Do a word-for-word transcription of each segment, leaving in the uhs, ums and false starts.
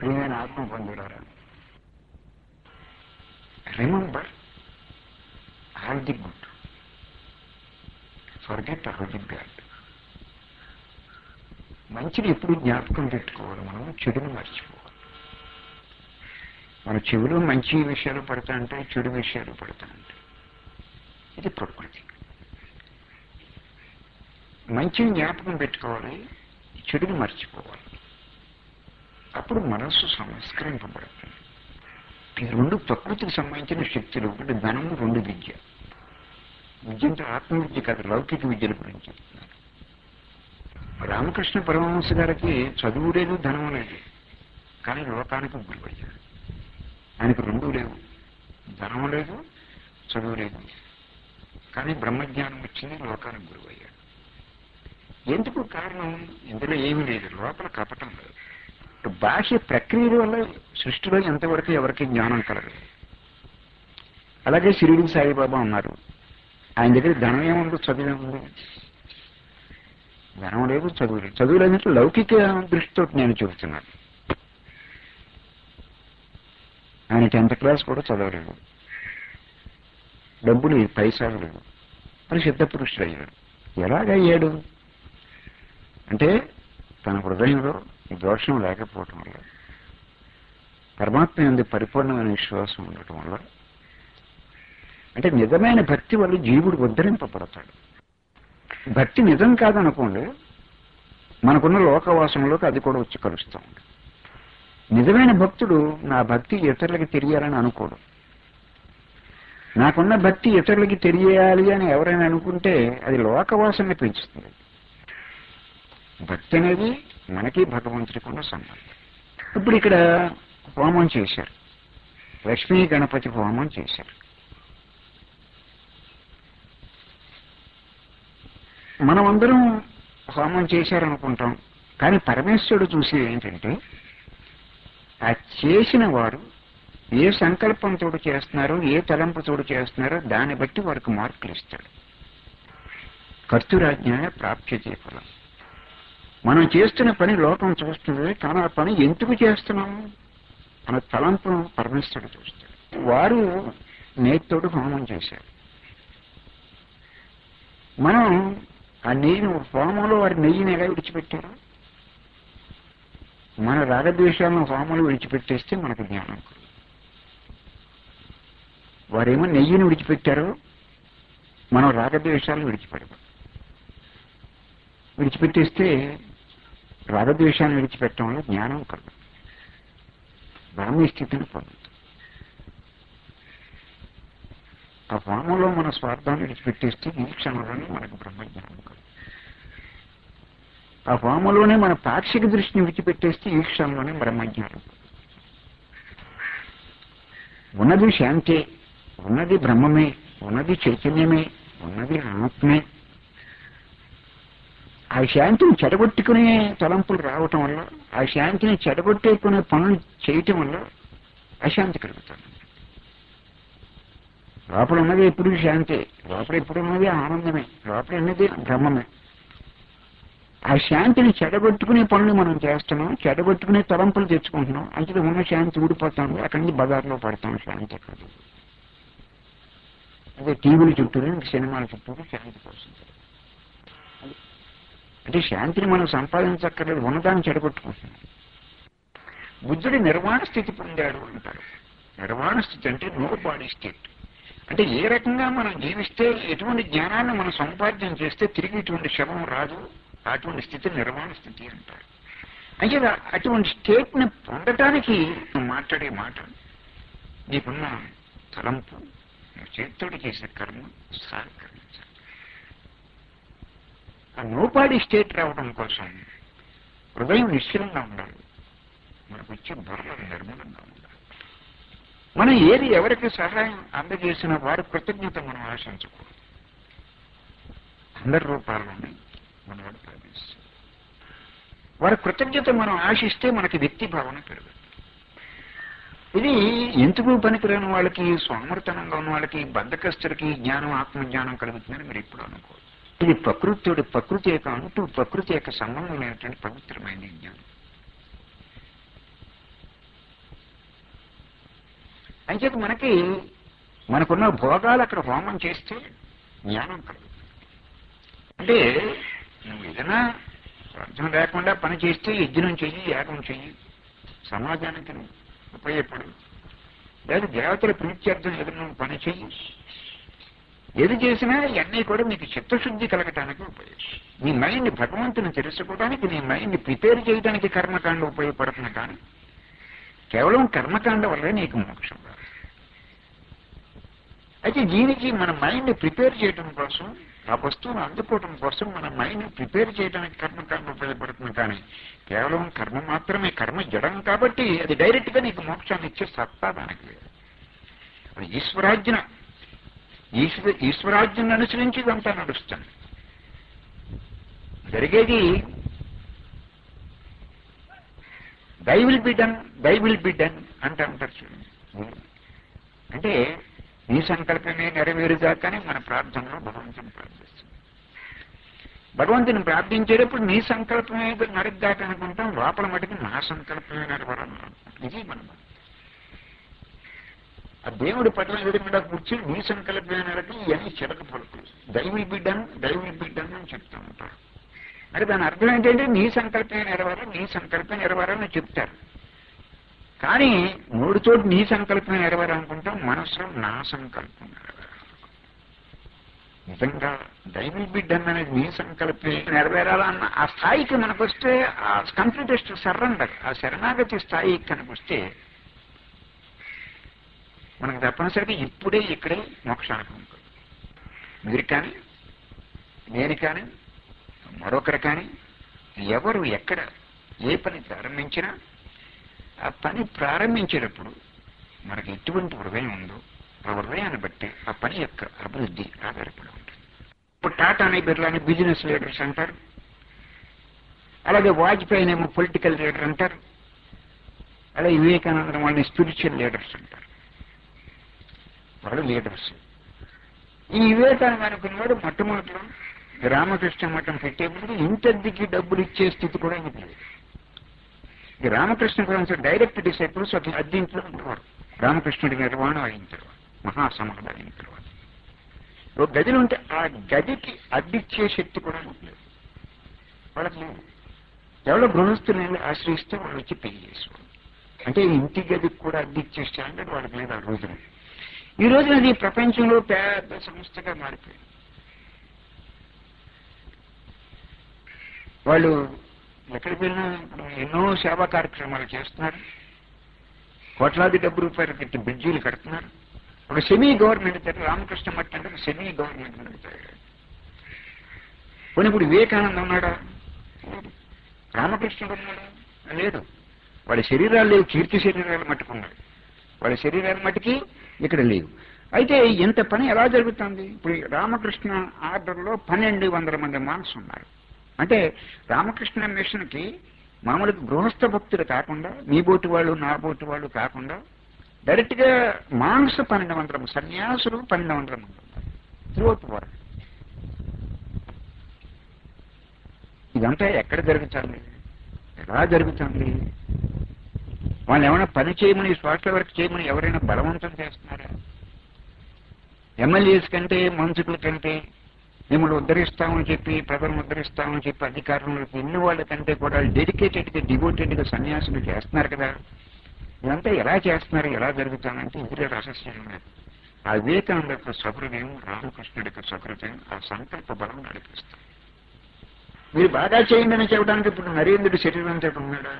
ప్రియమైన ఆత్మ బంధువులారా, remember all the good, forget all the bad. మంచిని ఎప్పుడు జ్ఞాపకం పెట్టుకోవాలి, మనం చెడుని మర్చిపోవాలి. మన చెవిలో మంచి విషయాలు పడతా ఉంటాయి, చెడు విషయాలు పడతా ఉంటాయి. ఇది ప్రకృతి. మంచిని జ్ఞాపకం పెట్టుకోవాలి, చెడుని మర్చిపోవాలి. అప్పుడు మనస్సు సంస్కరింపబడుతుంది. ఈ రెండు ప్రకృతికి సంబంధించిన శక్తులు. ఒకటి ధనము, రెండు విద్య. విద్య అంటే ఆత్మవిద్య కాదు, లౌకిక విద్యల గురించి చెప్తున్నారు. రామకృష్ణ పరమహంస గారికి చదువు లేదు, ధనము లేదు, కానీ లోకానికి గురువయ్యాడు. ఆయనకు రెండూ లేవు, ధనము లేదు, చదువు లేదు, కానీ బ్రహ్మజ్ఞానం వచ్చింది, లోకానికి గురువయ్యాడు. ఎందుకు కారణం? ఇందులో ఏమీ లేదు, లోపల కపటం లేదు. బాహ్య ప్రక్రియల వల్ల సృష్టిలో ఎంతవరకు ఎవరికి జ్ఞానం కలగదు. అలాగే షిరిడి సాయిబాబా ఉన్నారు, ఆయన దగ్గర ధనం ఏముంది, చదువు ఏముంది? ధనం లేదు, చదువు లేదు. చదువు లేదంటే లౌకిక దృష్టితో నేను చెబుతున్నాను. ఆయన టెన్త్ క్లాస్ కూడా చదవలేదు, డబ్బులు పైసాలు లేదు, మరి సిద్ధ పురుషుడు అయ్యాడు. ఎలాగయ్యాడు అంటే తన హృదయంలో దోషం లేకపోవటం వల్ల, పరమాత్మ యందు పరిపూర్ణమైన విశ్వాసం ఉండటం వల్ల. అంటే నిజమైన భక్తి వల్ల జీవుడు ఉద్ధరింపబడతాడు. భక్తి నిజం కాదనుకోండి, మనకున్న లోకవాసంలోకి అది కూడా వచ్చి కలుస్తూ ఉంది. నిజమైన భక్తుడు నా భక్తి ఇతరులకి తెలియాలని అనుకోడు. నాకున్న భక్తి ఇతరులకి తెలియాలి అని ఎవరైనా అనుకుంటే అది లోకవాసనని పెంచుతుంది. భక్తి అనేది మనకి భగవంతుడికి ఉన్న సంబంధం. ఇప్పుడు ఇక్కడ హోమం చేశారు, లక్ష్మీ గణపతి హోమం చేశారు. మనమందరం హోమం చేశారనుకుంటాం, కానీ పరమేశ్వరుడు చూసేది ఏంటంటే ఆ చేసిన వారు ఏ సంకల్పంతో చేస్తున్నారో, ఏ తలంపుతో చేస్తున్నారో దాన్ని బట్టి వారికి మార్కులు ఇస్తాడు. కర్తృరాజ్ఞాయ ప్రాప్యతే ఫలం. మనం చేస్తున్న పని లోకం చూస్తుంది, కానీ ఆ పని ఎందుకు చేస్తున్నాము మన తలంపు పరమేశ్వరుడు చూస్తాడు. వారు నేతితోడు హోమం చేశారు. మనం ఆ నెయ్యిని హోమంలో వారి నెయ్యిని ఎలా విడిచిపెట్టారు? మన రాగద్వేషాలను హోమంలో విడిచిపెట్టేస్తే మనకు జ్ఞానం. వారేమో నెయ్యిని విడిచిపెట్టారు, మనం రాగద్వేషాలను విడిచిపెడతాం. విడిచిపెట్టేస్తే రాగద్వేషాన్ని విడిచిపెట్టడం వల్ల జ్ఞానం కలదు, బ్రాహ్మీ స్థితిని పొందుతాం. ఆ హోమంలో మన స్వార్థాన్ని విడిచిపెట్టేస్తే ఈ క్షణంలోనే మనకు బ్రహ్మజ్ఞానం కలదు. ఆ హోమంలోనే మన పాక్షిక దృష్టిని విడిచిపెట్టేస్తే ఈ క్షణంలోనే బ్రహ్మజ్ఞానం. ఉన్నది శాంతే, ఉన్నది బ్రహ్మమే, ఉన్నది చైతన్యమే, ఉన్నది ఆత్మే. ఆ శాంతిని చెడగొట్టుకునే తలంపులు రావటం వల్ల, ఆ శాంతిని చెడగొట్టేకునే పనులు చేయటం వల్ల అశాంతి కలుగుతుంది. లోపల ఉన్నది ఎప్పుడు శాంతే, లోపల ఎప్పుడు ఉన్నది ఆనందమే, లోపల ఉన్నది బ్రహ్మమే. ఆ శాంతిని చెడగొట్టుకునే పనులు మనం చేస్తున్నాం, చెడగొట్టుకునే తలంపులు తెచ్చుకుంటున్నాం. అంటే ఉన్న శాంతి ఊడిపోతాం, అక్కడి నుంచి బజార్లో పడతాం. శాంతి ఎక్కడ? అదే టీవీల చుట్టూరు, సినిమాల చుట్టూరు శాంతి కోసం. అంటే శాంతిని మనం సంపాదించక్కర్లేదు, ఉన్నదాన్ని చెడగొట్టుకుంటున్నాం. బుద్ధుడు నిర్వాణ స్థితి పొందాడు అంటారు. నిర్వాణ స్థితి అంటే నో బాడీ స్టేట్. అంటే ఏ రకంగా మనం జీవిస్తే, ఎటువంటి జ్ఞానాన్ని మనం సంపాదన చేస్తే తిరిగి ఇటువంటి శవం రాదు, అటువంటి స్థితి నిర్వాణ స్థితి అంటారు. అంటే అటువంటి స్టేట్ని పొందటానికి మాట్లాడే మాట, నీకున్న తలంపు, చేతితోటి చేసే కర్మ సహకరించాలి. ఆ నోపాడి స్టేట్ రావడం కోసం హృదయం నిశ్చలంగా ఉండాలి, మనకు వచ్చే బుర్ర నిర్మలంగా ఉండాలి. మనం ఏది ఎవరికి సహాయం అందజేసిన వారి కృతజ్ఞత మనం ఆశించకూడదు. అందరి రూపాల్లోనే మనవాడు ప్రవేశిస్తాం. వారి కృతజ్ఞత మనం ఆశిస్తే మనకి వ్యక్తి భావన పెరుగుతుంది. ఇది ఎందుకు పనికిరాని వాళ్ళకి, స్వామర్థనంగా ఉన్న వాళ్ళకి, బద్ధకస్తులకి జ్ఞానం, ఆత్మజ్ఞానం కలుగుతుందని మీరు ఇప్పుడు అనుకోరు. ఇది ప్రకృతితోటి, ప్రకృతి యొక్క అంటూ ప్రకృతి యొక్క సంబంధం లేనటువంటి పవిత్రమైన జ్ఞానం. అంచేత మనకి మనకున్న భోగాలు అక్కడ హోమం చేస్తే జ్ఞానం కలుగుతుంది. అంటే నువ్వు ఏదైనా అర్థం లేకుండా పని చేస్తే యజ్ఞం చెయ్యి, యాగం చెయ్యి, సమాజానికి నువ్వు ఉపయోగపడు. లేదా దేవతల ప్రీత్యర్థం ఏదైనా నువ్వు పని చెయ్యి. ఏది చేసినా ఇవన్నీ కూడా మీకు చిత్తశుద్ధి కలగటానికి ఉపయోగం. నీ మైండ్ భగవంతుని తెలుసుకోవడానికి, నీ మైండ్ ప్రిపేర్ చేయడానికి కర్మకాండ ఉపయోగపడుతుంది. కానీ కేవలం కర్మకాండ వల్లే నీకు మోక్షం రాదు. అయితే దీనికి మన మైండ్ ప్రిపేర్ చేయడం కోసం, ఆ వస్తువును అందుకోవడం కోసం మన మైండ్ ప్రిపేర్ చేయడానికి కర్మకాండ ఉపయోగపడుతుంది. కానీ కేవలం కర్మ మాత్రమే, కర్మ జడం కాబట్టి అది డైరెక్ట్ గా నీకు మోక్షాన్ని ఇచ్చే సత్తా దానికి లేదు. అది ఈశ్వరాజ్ఞ, ఈశ్వర ఈశ్వరాజ్ఞను అనుసరించి ఇదంతా నడుస్తుంది. జరిగేది thy will be done, thy will be done అంటే అంటారు చూడండి. అంటే నీ సంకల్పమే నెరవేరుగా కానీ మన ప్రార్థనలో భగవంతుని ప్రార్థిస్తుంది. భగవంతుని ప్రార్థించేటప్పుడు నీ సంకల్పమే నరగ్గాక అనుకుంటాం, లోపల మటుకు నా సంకల్పమే నెరవేరాలి. ఇది మనం ఆ దేవుడి పట్ల ఎదురుకుండా కూర్చొని నీ సంకల్పమే నెరకి ఇవన్నీ చిరక పలుకులు. Thy will be done, thy will be done అని చెప్తూ ఉంటారు. మరి దాని అర్థం ఏంటంటే నీ సంకల్పమే నెరవేరాలి, నీ సంకల్పం నెరవేరాలని చెప్తారు. కానీ మూడు చోటు నీ సంకల్పమే నెరవేరాలనుకుంటాం, మనసులో నా సంకల్పం నెరవేరాలి. నిజంగా దై విల్ బి డన్ అనేది నీ సంకల్పమే నెరవేరాలన్న ఆ స్థాయికి మనకు వస్తే, ఆ కంప్లీటెస్ట్ సరెండర్, ఆ శరణాగతి స్థాయికి కనుక వస్తే మనకు తప్పనిసరిగా ఇప్పుడే ఇక్కడే మోక్షానికి ఉంటుంది. మీరు కానీ, నేను కానీ, మరొకరు కానీ, ఎవరు ఎక్కడ ఏ పని ప్రారంభించినా ఆ పని ప్రారంభించేటప్పుడు మనకి ఎటువంటి హృదయం ఉందో ఆ హృదయాన్ని బట్టి ఆ పని యొక్క అభివృద్ధి ఆధారపడి ఉంటుంది. ఇప్పుడు టాటాని, బిర్లాని బిజినెస్ లీడర్స్ అంటారు, అలాగే వాజ్పేయినేమో పొలిటికల్ లీడర్ అంటారు, అలాగే వివేకానంద వాళ్ళని స్పిరిచువల్ లీడర్స్ అంటారు. వాళ్ళు లీడర్స్. ఈ వివేకానంద అనుకున్నవాడు మొట్టమొదటిలో రామకృష్ణ మఠం పెట్టేప్పుడు ఇంటద్దికి డబ్బులు ఇచ్చే స్థితి కూడా ఇది లేదు. ఈ రామకృష్ణ పరమహంస డైరెక్ట్ డిసైపుల్స్ ఒక అద్దెంట్లో ఉండేవారు. రామకృష్ణుడి నిర్వాణం అయిన తర్వాత, మహాసమాధి అయిన తర్వాత ఒక గదిలో ఉంటే ఆ గదికి అద్దిచ్చే శక్తి కూడా లేదు వాళ్ళకి. లేదు. ఎవరో గృహస్థులను ఆశ్రయిస్తే వాళ్ళు వచ్చి పెళ్లి చేసుకోవాలి. అంటే ఇంటి గదికి కూడా అద్దిచ్చే స్టాండర్డ్ వాళ్ళకి లేదు ఆ రోజున. ఈ రోజున అది ప్రపంచంలో పెద్ద సంస్థగా మారిపోయింది. వాళ్ళు ఎక్కడికి వెళ్ళినా ఎన్నో సేవా కార్యక్రమాలు చేస్తున్నారు, కోట్లాది డబ్బు రూపాయలు కట్టి బ్రిడ్జీలు కడుతున్నారు. ఒక సెమీ గవర్నమెంట్ దగ్గర రామకృష్ణ మఠం అంటే సెమీ గవర్నమెంట్ నడుతాయి. కొన్ని ఇప్పుడు వివేకానంద ఉన్నాడా? రామకృష్ణుడు ఉన్నాడా? లేదు. వాళ్ళ శరీరాలు లేవు, కీర్తి శరీరాలు మట్టుకున్నాడు. వాళ్ళ శరీరాల మట్టుకి ఇక్కడ లేవు. అయితే ఇంత పని ఎలా జరుగుతుంది? ఇప్పుడు రామకృష్ణ ఆర్డర్లో పన్నెండు వందల మంది మాన్స్ ఉన్నారు. అంటే రామకృష్ణ మిషన్కి మామూలుగా గృహస్థ భక్తులు కాకుండా, మీ బోటి వాళ్ళు నా బోటి వాళ్ళు కాకుండా డైరెక్ట్ గా మాన్స్ పన్నెండు వందల సన్యాసులు పన్నెండు వందల మంది ఉన్నారు త్రూఅవుట్ వరల్డ్. ఇదంతా ఎక్కడ జరుగుతుంది? ఎలా జరుగుతుంది? వాళ్ళు ఏమైనా పని చేయమని, సోషల్ వర్క్ చేయమని ఎవరైనా బలవంతం చేస్తున్నారా? ఎమ్మెల్యేస్ కంటే, మంత్రుల కంటే, మిమ్మల్ని ఉద్ధరిస్తామని చెప్పి, ప్రజలను ఉద్ధరిస్తామని చెప్పి అధికారులకు ఎన్ని వాళ్ళ కంటే కూడా డెడికేటెడ్ గా, డివోటెడ్ గా సన్యాసులు చేస్తున్నారు కదా. ఇదంతా ఎలా చేస్తున్నారు, ఎలా జరుగుతుందంటే ఇదే రహస్యం లేదు. ఆ వివేకానంద యొక్క సహృదయం, రామకృష్ణుడి యొక్క సహృదయం ఆ సంకల్ప బలం నడిపిస్తారు. మీరు బాగా చేయండి అని చెప్పడానికి ఇప్పుడు నరేంద్రుడి శరీరంతో ఉన్నాడా?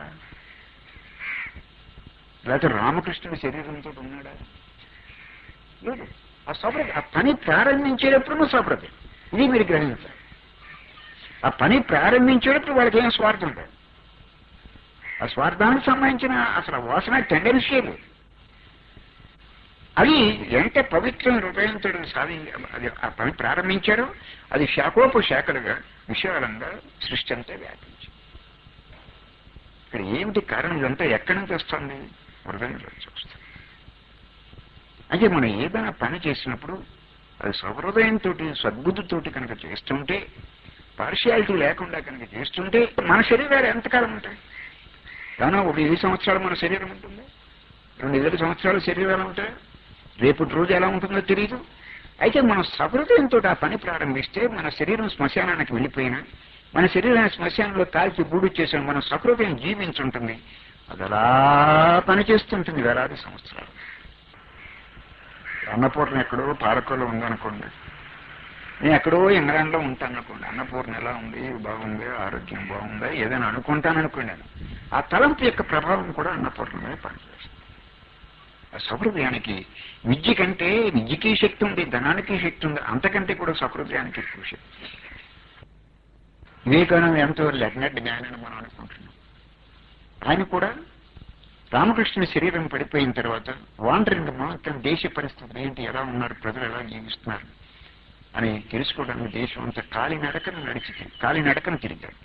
లేకపోతే రామకృష్ణుడి శరీరంతో ఉన్నాడా? లేదు. ఆ సౌప్రత ఆ పని ప్రారంభించేటప్పుడు సౌప్రత ఇది మీరు గ్రహించాలి. ఆ పని ప్రారంభించేటప్పుడు వాళ్ళకి ఏం స్వార్థం లేదు. ఆ స్వార్థానికి సంబంధించిన అసలు వాసన టెండెన్సీ లేదు. అది ఎంత పవిత్రమైన హృదయంతో సాధి అది ఆ పని ప్రారంభించారో అది శాఖోపు శాఖలుగా విశాలంగా సృష్టి అంతా వ్యాపించింది. ఇక్కడ ఏమిటి కారణం? ఇదంతా ఎక్కడి నుంచి వస్తుంది? హృదయంలో వస్తుంది. అంటే మనం ఏదైనా పని చేసినప్పుడు అది సహృదయంతో, సద్బుద్ధితోటి కనుక చేస్తుంటే, పార్షియాలిటీ లేకుండా కనుక చేస్తుంటే మన శరీరాలు ఎంతకాలం ఉంటాయి? కానీ ఒక వెయ్యి సంవత్సరాలు మన శరీరం ఉంటుంది, రెండు వేల సంవత్సరాలు శరీరాలు ఉంటాయి. రేపటి రోజు ఎలా ఉంటుందో తెలియదు. అయితే మనం సహృదయంతో ఆ పని ప్రారంభిస్తే మన శరీరం శ్మశానానికి వెళ్ళిపోయినా, మన శరీరాన్ని శ్మశానంలో కాల్చి బూడు చేసిన మన సహృదయం జీవించుంటుంది. అది అలా పనిచేస్తుంటుంది వేలాది సంవత్సరాలు. అన్నపూర్ణ ఎక్కడో పాలకులో ఉందనుకోండి, నేను ఎక్కడో ఇంగ్లాండ్లో ఉంటాను అనుకోండి, అన్నపూర్ణ ఎలా ఉంది, బాగుంది, ఆరోగ్యం బాగుందా, ఏదైనా అనుకుంటాను అనుకోండి, ఆ తలంపు యొక్క ప్రభావం కూడా అన్నపూర్ణ మీద పనిచేస్తుంది. ఆ సహృదయానికి విద్య కంటే విద్యకి శక్తి ఉంది, ధనానికి శక్తి ఉంది, అంతకంటే కూడా సహృదయానికి ఎక్కువ శక్తి. వివేకానంద ఎంతో లెగ్నెట్ జ్ఞానాన్ని మనం అనుకుంటున్నాం. ఆయన కూడా రామకృష్ణుని శరీరం పడిపోయిన తర్వాత వాండరింగ్ మాత్రం దేశ పరిస్థితులు ఏంటి, ఎలా ఉన్నారు, ప్రజలు ఎలా జీవిస్తున్నారు అని తెలుసుకోవడానికి దేశం అంతా కాలినడకను నడిచి కాలినడకను తిరిగాడు.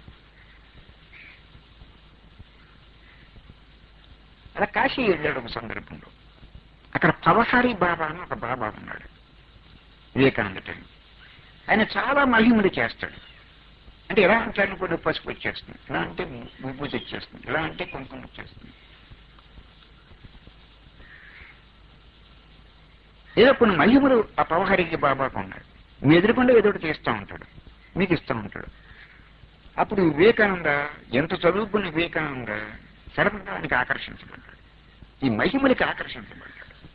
అలా కాశీ వెళ్ళాడు ఒక సందర్భంలో. అక్కడ పవహారీ బాబా అని ఒక బాబా ఉన్నాడు వివేకానంద టైం. ఆయన చాలా మహిమలు చేస్తాడు. అంటే ఎలా అంటారు, కొన్ని పసుపు వచ్చేస్తుంది, ఎలా అంటే విభూతి వచ్చేస్తుంది, ఎలా అంటే కుంకుమ వచ్చేస్తుంది, ఏదో కొన్ని మహిమలు ఆ పవహారికి బాబాకు ఉన్నాయి. మీ ఎదురుకుండా ఏదో ఒకటి చేస్తూ ఉంటాడు, మీకు ఇస్తూ ఉంటాడు. అప్పుడు వివేకానంద ఎంత చదువుకున్న వివేకానంద సర్వదానికి ఆకర్షించబడ్డాడు, ఈ మహిమలకి ఆకర్షించబడ్డాడు.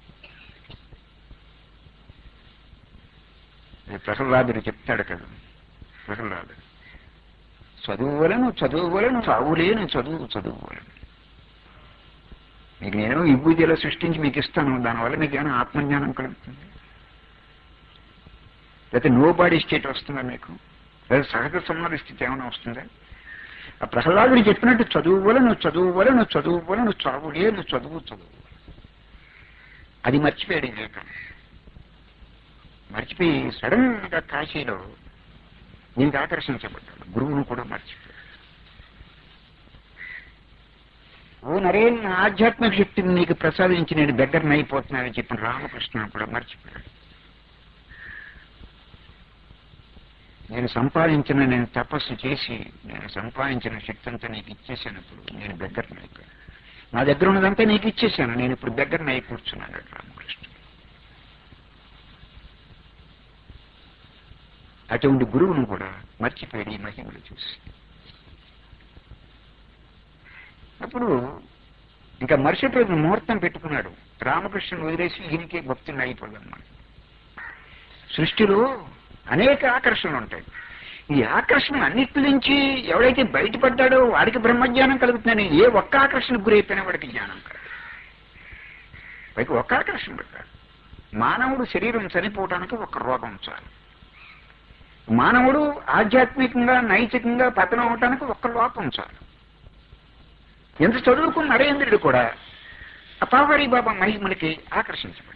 ప్రహ్లాదుడు చెప్తాడు కదా, ప్రహ్లాదుడు చదువులను చదువులను చావులేను చదువు చదువులను. మీకు నేను విభూతిలో సృష్టించి మీకు ఇస్తాను, దానివల్ల మీకు ఏమైనా ఆత్మజ్ఞానం కలుగుతుంది, లేకపోతే నో బాడీ స్టేట్ వస్తుందా మీకు, లేదా సహజ సమాధి స్థితి ఏమైనా వస్తుందా? ఆ ప్రహ్లాదుడు చెప్పినట్టు చదువులను చదువులను చదువులను చావులేను చదువు చదువు అది మర్చిపోయాడు వివేకానంద. మర్చిపోయి సడన్ గా కాశీలో దీనికి ఆకర్షించబడ్డాడు, గురువును కూడా మర్చిపోయాడు. ఓ నరేన్, ఆధ్యాత్మిక శక్తిని నీకు ప్రసాదించి నేను దగ్గరని అయిపోతున్నానని చెప్పిన రామకృష్ణ కూడా మర్చిపోయాడు. నేను సంపాదించిన, నేను తపస్సు చేసి నేను సంపాదించిన శక్తి అంతా నీకు ఇచ్చేసానప్పుడు నేను దగ్గరని అయిపోయాను, నా దగ్గర ఉన్నదంతా నీకు ఇచ్చేసాను, నేను ఇప్పుడు దగ్గరని అయి కూర్చున్నాను రామకృష్ణ. అటువంటి గురువును కూడా మర్చిపోయాడు ఈ మహిమలు చూసి. అప్పుడు ఇంకా మరుసటి రోజు ముహూర్తం పెట్టుకున్నాడు, రామకృష్ణుని వదిలేసి ఈయనకే భక్తుని అయిపోదన్నమాట. సృష్టిలో అనేక ఆకర్షణలు ఉంటాయి. ఈ ఆకర్షణ అన్నిటి నుంచి ఎవడైతే బయటపడ్డాడో వాడికి బ్రహ్మజ్ఞానం కలుగుతుందని, ఏ ఒక్క ఆకర్షణకు గురైపోయినా వాడికి జ్ఞానం కలదు. పైకి ఒక్క ఆకర్షణ పెట్టాడు. మానవుడు శరీరం చనిపోవడానికి ఒక రోగం చాలు, మానవుడు ఆధ్యాత్మికంగా నైతికంగా పతనం అవటానికి ఒక్క లోపం చాలు. ఎంత చదువుకున్న నరేంద్రుడు కూడా ఆ పవహారీ బాబా మహిమలకి ఆకర్షించబడ్డాడు.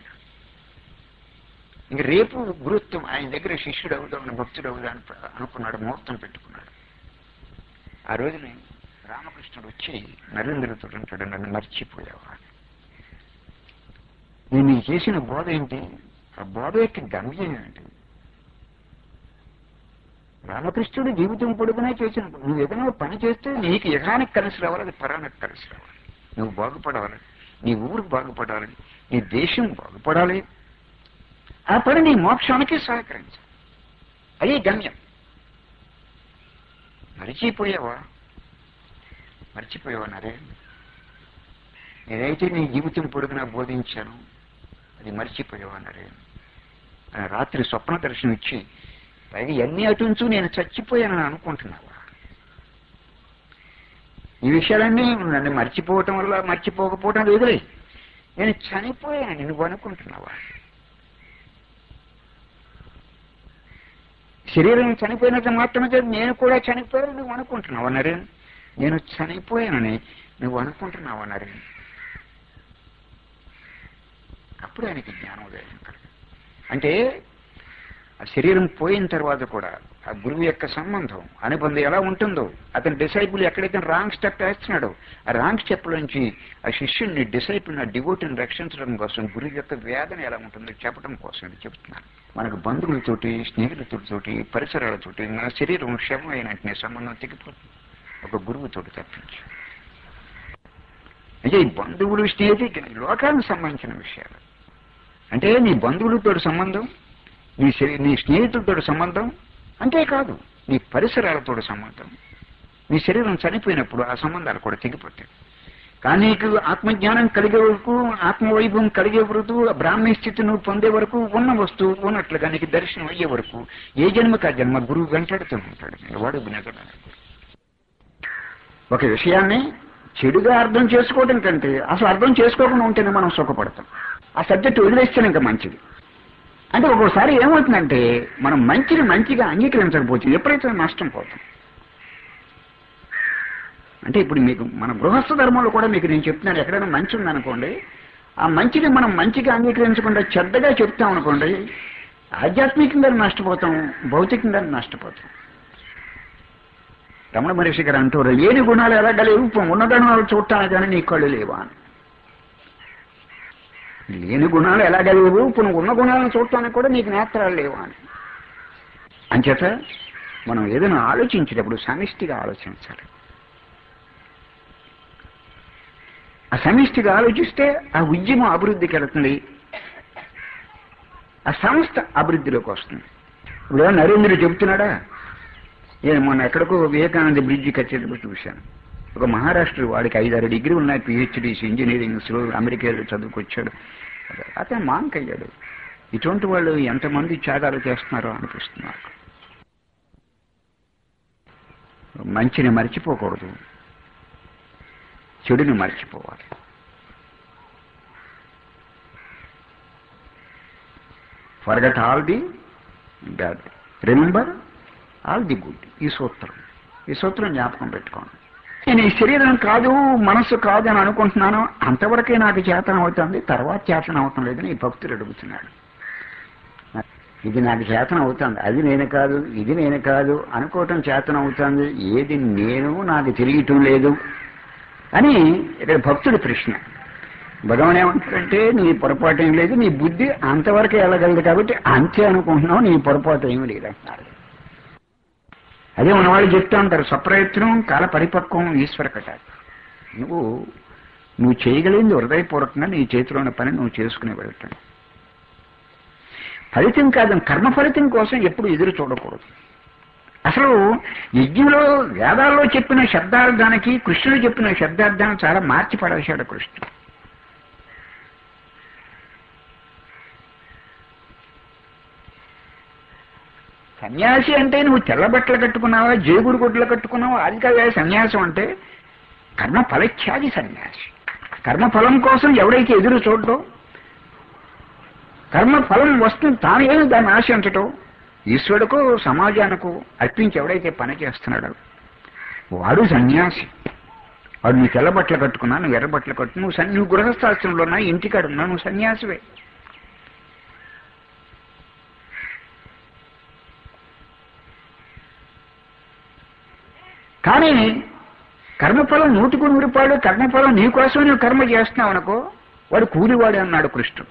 ఇంక రేపు గురుత్వం ఆయన దగ్గర శిష్యుడు అవుదామని భక్తుడు అవుదామని అనుకున్నాడు, ముహూర్తం పెట్టుకున్నాడు. ఆ రోజుని రామకృష్ణుడు వచ్చి నరేంద్రుడితో అంటాడు, నన్ను మర్చిపోయావా, నేను నీకు చేసిన బోధ ఏంటి, ఆ బోధ యొక్క గమ్యం ఏంటి? రామకృష్ణుడు జీవితం పొడుగునే చేసిన, నువ్వు ఏదైనా పని చేస్తే నీకు యహానికి కలిసి రావాలి, అది పరానికి కలిసి రావాలి, నువ్వు బాగుపడాలి, నీ ఊరు బాగుపడాలి, నీ దేశం బాగుపడాలి, ఆ పని నీ మోక్షానికి సహకరించాలి, అదే గమ్యం. మరిచిపోయావా మర్చిపోయావా నరే, నేనైతే నీ జీవితం పొడుగునా బోధించాను, అది మర్చిపోయావా నరే. రాత్రి స్వప్న దర్శనం ఇచ్చి పైగా ఎన్ని అటుంచు నేను చచ్చిపోయానని అనుకుంటున్నావా? ఈ విషయాలన్నీ నన్ను మర్చిపోవటం వల్ల మర్చిపోకపోవటం లేదులే, నేను చనిపోయానని నువ్వు అనుకుంటున్నావా? శరీరం చనిపోయినంత మాత్రమే నేను కూడా చనిపోయాను నువ్వు అనుకుంటున్నావా నరేన్? నేను చనిపోయానని నువ్వు అనుకుంటున్నావా నరేన్? అప్పుడు ఆయనకి జ్ఞానోదయం కలిగింది. అంటే ఆ శరీరం పోయిన తర్వాత కూడా ఆ గురువు యొక్క సంబంధం అనుబంధం ఎలా ఉంటుందో, అతని డిసైపుల్ ఎక్కడైతే రాంగ్ స్టెప్ వేస్తున్నాడో ఆ రాంగ్ స్టెప్ నుంచి ఆ శిష్యుడిని డిసైపుల్ ఆ డివోటీని రక్షించడం కోసం గురువు యొక్క వేదన ఎలా ఉంటుందో చెప్పడం కోసం ఇది చెప్తున్నాను. మనకు బంధువులతోటి, స్నేహితులతోటి, పరిసరాలతోటి మన శరీరం శవం అయినట్టునే సంబంధం తెగిపోతుంది ఒక గురువుతోటి తప్పించి. అంటే ఈ బంధువులు, స్నేహితులు లోకానికి సంబంధించిన విషయాలు, అంటే నీ బంధువులతో సంబంధం, నీ నీ స్నేహితులతో సంబంధం, అంతేకాదు నీ పరిసరాలతో సంబంధం. నీ శరీరం చనిపోయినప్పుడు ఆ సంబంధాలు కూడా తెగిపోతాయి. కానీ నీకు ఆత్మజ్ఞానం కలిగే వరకు, ఆత్మవైభవం కలిగే వరకు, బ్రాహ్మీ స్థితి నువ్వు పొందే వరకు ఉన్న వస్తువు ఉన్నట్లుగా నీకు దర్శనం అయ్యే వరకు ఏ జన్మకి ఆ జన్మ గురువు వెంటాడుతూ ఉంటాడు. వాడు నిజమే. ఒక విషయాన్ని చెడుగా అర్థం చేసుకోవడం కంటే అసలు అర్థం చేసుకోకుండా ఉంటేనే మనం సుఖపడతాం. ఆ సబ్జెక్ట్ వదిలేస్తేనే ఇంకా మంచిది. అంటే ఒక్కోసారి ఏమవుతుందంటే మనం మంచిని మంచిగా అంగీకరించకపోతే ఎప్పుడైతే నష్టం పోతాం. అంటే ఇప్పుడు మీకు మన గృహస్థ ధర్మంలో కూడా మీకు నేను చెప్తున్నాను, ఎక్కడైనా మంచి ఉందనుకోండి, ఆ మంచిని మనం మంచిగా అంగీకరించకుండా చెడ్డగా చెప్తాం అనుకోండి, ఆధ్యాత్మికంగా నష్టపోతాం, భౌతికంగా నష్టపోతాం. రమణ మహర్షి గారు అంటారు, లేని గుణాలు ఎలాగలేవు, ఉన్న గుణాలు చూడటానికి కానీ నీ కళ్ళు లేవా అని. లేని గుణాలు ఎలాగలేవు, ఇప్పుడు ఉన్న గుణాలను చూడటానికి కూడా నీకు నేత్రాలు లేవా అని. అంచేత మనం ఏదైనా ఆలోచించేటప్పుడు సమిష్టిగా ఆలోచించాలి. ఆ సమిష్టిగా ఆలోచిస్తే ఆ ఉద్యమం అభివృద్ధికి వెళుతుంది, ఆ సంస్థ అభివృద్ధిలోకి వస్తుంది. ఇప్పుడు నరేంద్రుడు చెబుతున్నాడా, నేను మొన్న ఎక్కడికో వివేకానంద బ్రిడ్జి కట్టేటప్పుడు చూశాను. ఒక మహారాష్ట్ర వాడికి ఐదారు డిగ్రీ ఉన్నాయి, పిహెచ్డీస్ ఇంజనీరింగ్స్లో, అమెరికాలో చదువుకొచ్చాడు. అతను మాంకయ్యాడు. ఇటువంటి వాళ్ళు ఎంతమంది త్యాగాలు చేస్తున్నారో అనిపిస్తున్నారు. మంచిని మర్చిపోకూడదు, చెడుని మర్చిపోవాలి. Forget all the bad, remember all the good. ఈ సూత్రం ఈ సూత్రం జ్ఞాపకం పెట్టుకోండి. నేను ఈ శరీరం కాదు, మనస్సు కాదు అని అనుకుంటున్నాను, అంతవరకే నాకు చేతనం అవుతుంది, తర్వాత చేతనం అవుతాం లేదని ఈ భక్తులు అడుగుతున్నాడు. ఇది నాకు చేతనం అవుతుంది, అది నేను కాదు, ఇది నేను కాదు అనుకోవటం చేతనం అవుతుంది, ఏది నేను నాకు తెలియటం లేదు అని ఇక్కడ భక్తుడి ప్రశ్న. భగవాన్ ఏమంటారంటే, నీ పొరపాటు ఏం లేదు, నీ బుద్ధి అంతవరకే వెళ్ళగలదు కాబట్టి అంతే అనుకుంటున్నావు, నీ పొరపాటు ఏమీ లేదు అంటున్నారు. అదే మన వాళ్ళు చెప్తా ఉంటారు, స్వప్రయత్నం కాల పరిపక్వం ఈశ్వర కటాక్షం. నువ్వు నువ్వు చేయగలిగింది హృదయపూర్వకంగా నీ చేతిలో ఉన్న పని నువ్వు చేసుకునే వెళ్తాం. ఫలితం కాదు, కర్మ ఫలితం కోసం ఎప్పుడు ఎదురు చూడకూడదు. అసలు యజ్ఞంలో వేదాల్లో చెప్పిన శబ్దార్థానికి కృష్ణుడు చెప్పిన శబ్దార్థాన్ని చాలా మార్చి పడేశాడు కృష్ణుడు. సన్యాసి అంటే నువ్వు తెల్ల బట్టలు కట్టుకున్నావా, జేగుడు గుడ్లు కట్టుకున్నావా, అది కాదా సన్యాసం అంటే. కర్మ ఫలత్యాగి సన్యాసి. కర్మఫలం కోసం ఎవడైతే ఎదురు చూడటం, కర్మఫలం వస్తుంది తానే దాన్ని ఆశించటం, ఈశ్వరుడుకు సమాజానికి అర్పించి ఎవడైతే పని చేస్తున్నాడో వాడు సన్యాసి. వాడు నువ్వు తెల్ల బట్టలు కట్టుకున్నా, నువ్వు ఎర్ర బట్టలు కట్టు, నువ్వు నువ్వు గృహస్థాశ్రమంలో ఉన్నా, ఇంటికాడ ఉన్నా, నువ్వు సన్యాసివే. కానీ కర్మఫలం నూటికి నూరు రూపాయలు, కర్మఫలం నీకోసం నువ్వు కర్మ చేస్తున్నావు అనుకో, వాడు కూలివాడు అన్నాడు కృష్ణుడు.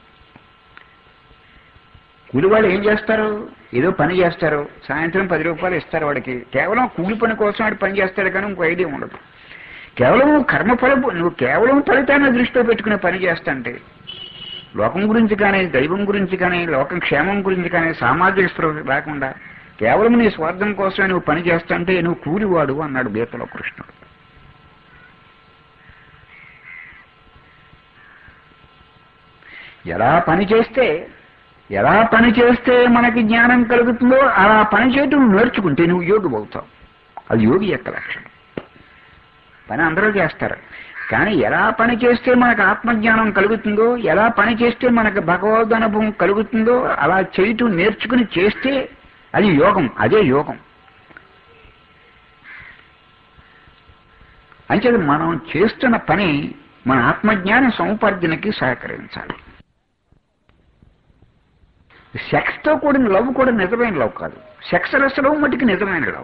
కూలివాళ్ళు ఏం చేస్తారు, ఏదో పని చేస్తారు, సాయంత్రం పది రూపాయలు ఇస్తారు వాడికి, కేవలం కూలి పని కోసం వాడు పని చేస్తాడు కానీ ఇంకో ఐడియా ఉండదు. కేవలం కర్మఫల నువ్వు కేవలం ఫలితాన్ని దృష్టిలో పెట్టుకునే పని చేస్తాంటే, లోకం గురించి కానీ, దైవం గురించి కానీ, లోకం క్షేమం గురించి కానీ సామాజిక స్పృహ రాకుండా కేవలం నీ స్వార్థం కోసమే నువ్వు పని చేస్తాంటే నువ్వు కూలివాడు అన్నాడు గీతలో కృష్ణుడు. ఎలా పని చేస్తే ఎలా పని చేస్తే మనకి జ్ఞానం కలుగుతుందో అలా పని చేయటం నేర్చుకుంటే నువ్వు యోగి అవుతావు. అది యోగి యొక్క లక్షణం. పని అందరూ చేస్తారు, కానీ ఎలా పని చేస్తే మనకు ఆత్మజ్ఞానం కలుగుతుందో, ఎలా పని చేస్తే మనకు భగవద్ అనుభవం కలుగుతుందో అలా చేయటం నేర్చుకుని చేస్తే అది యోగం. అదే యోగం. అంచేది మనం చేస్తున్న పని మన ఆత్మజ్ఞాన సముపార్జనకి సహకరించాలి. సెక్స్తో కూడిన లవ్ కూడా నిజమైన లవ్ కాదు, సెక్స్ లెస్ లవ్ మటుకు నిజమైన love.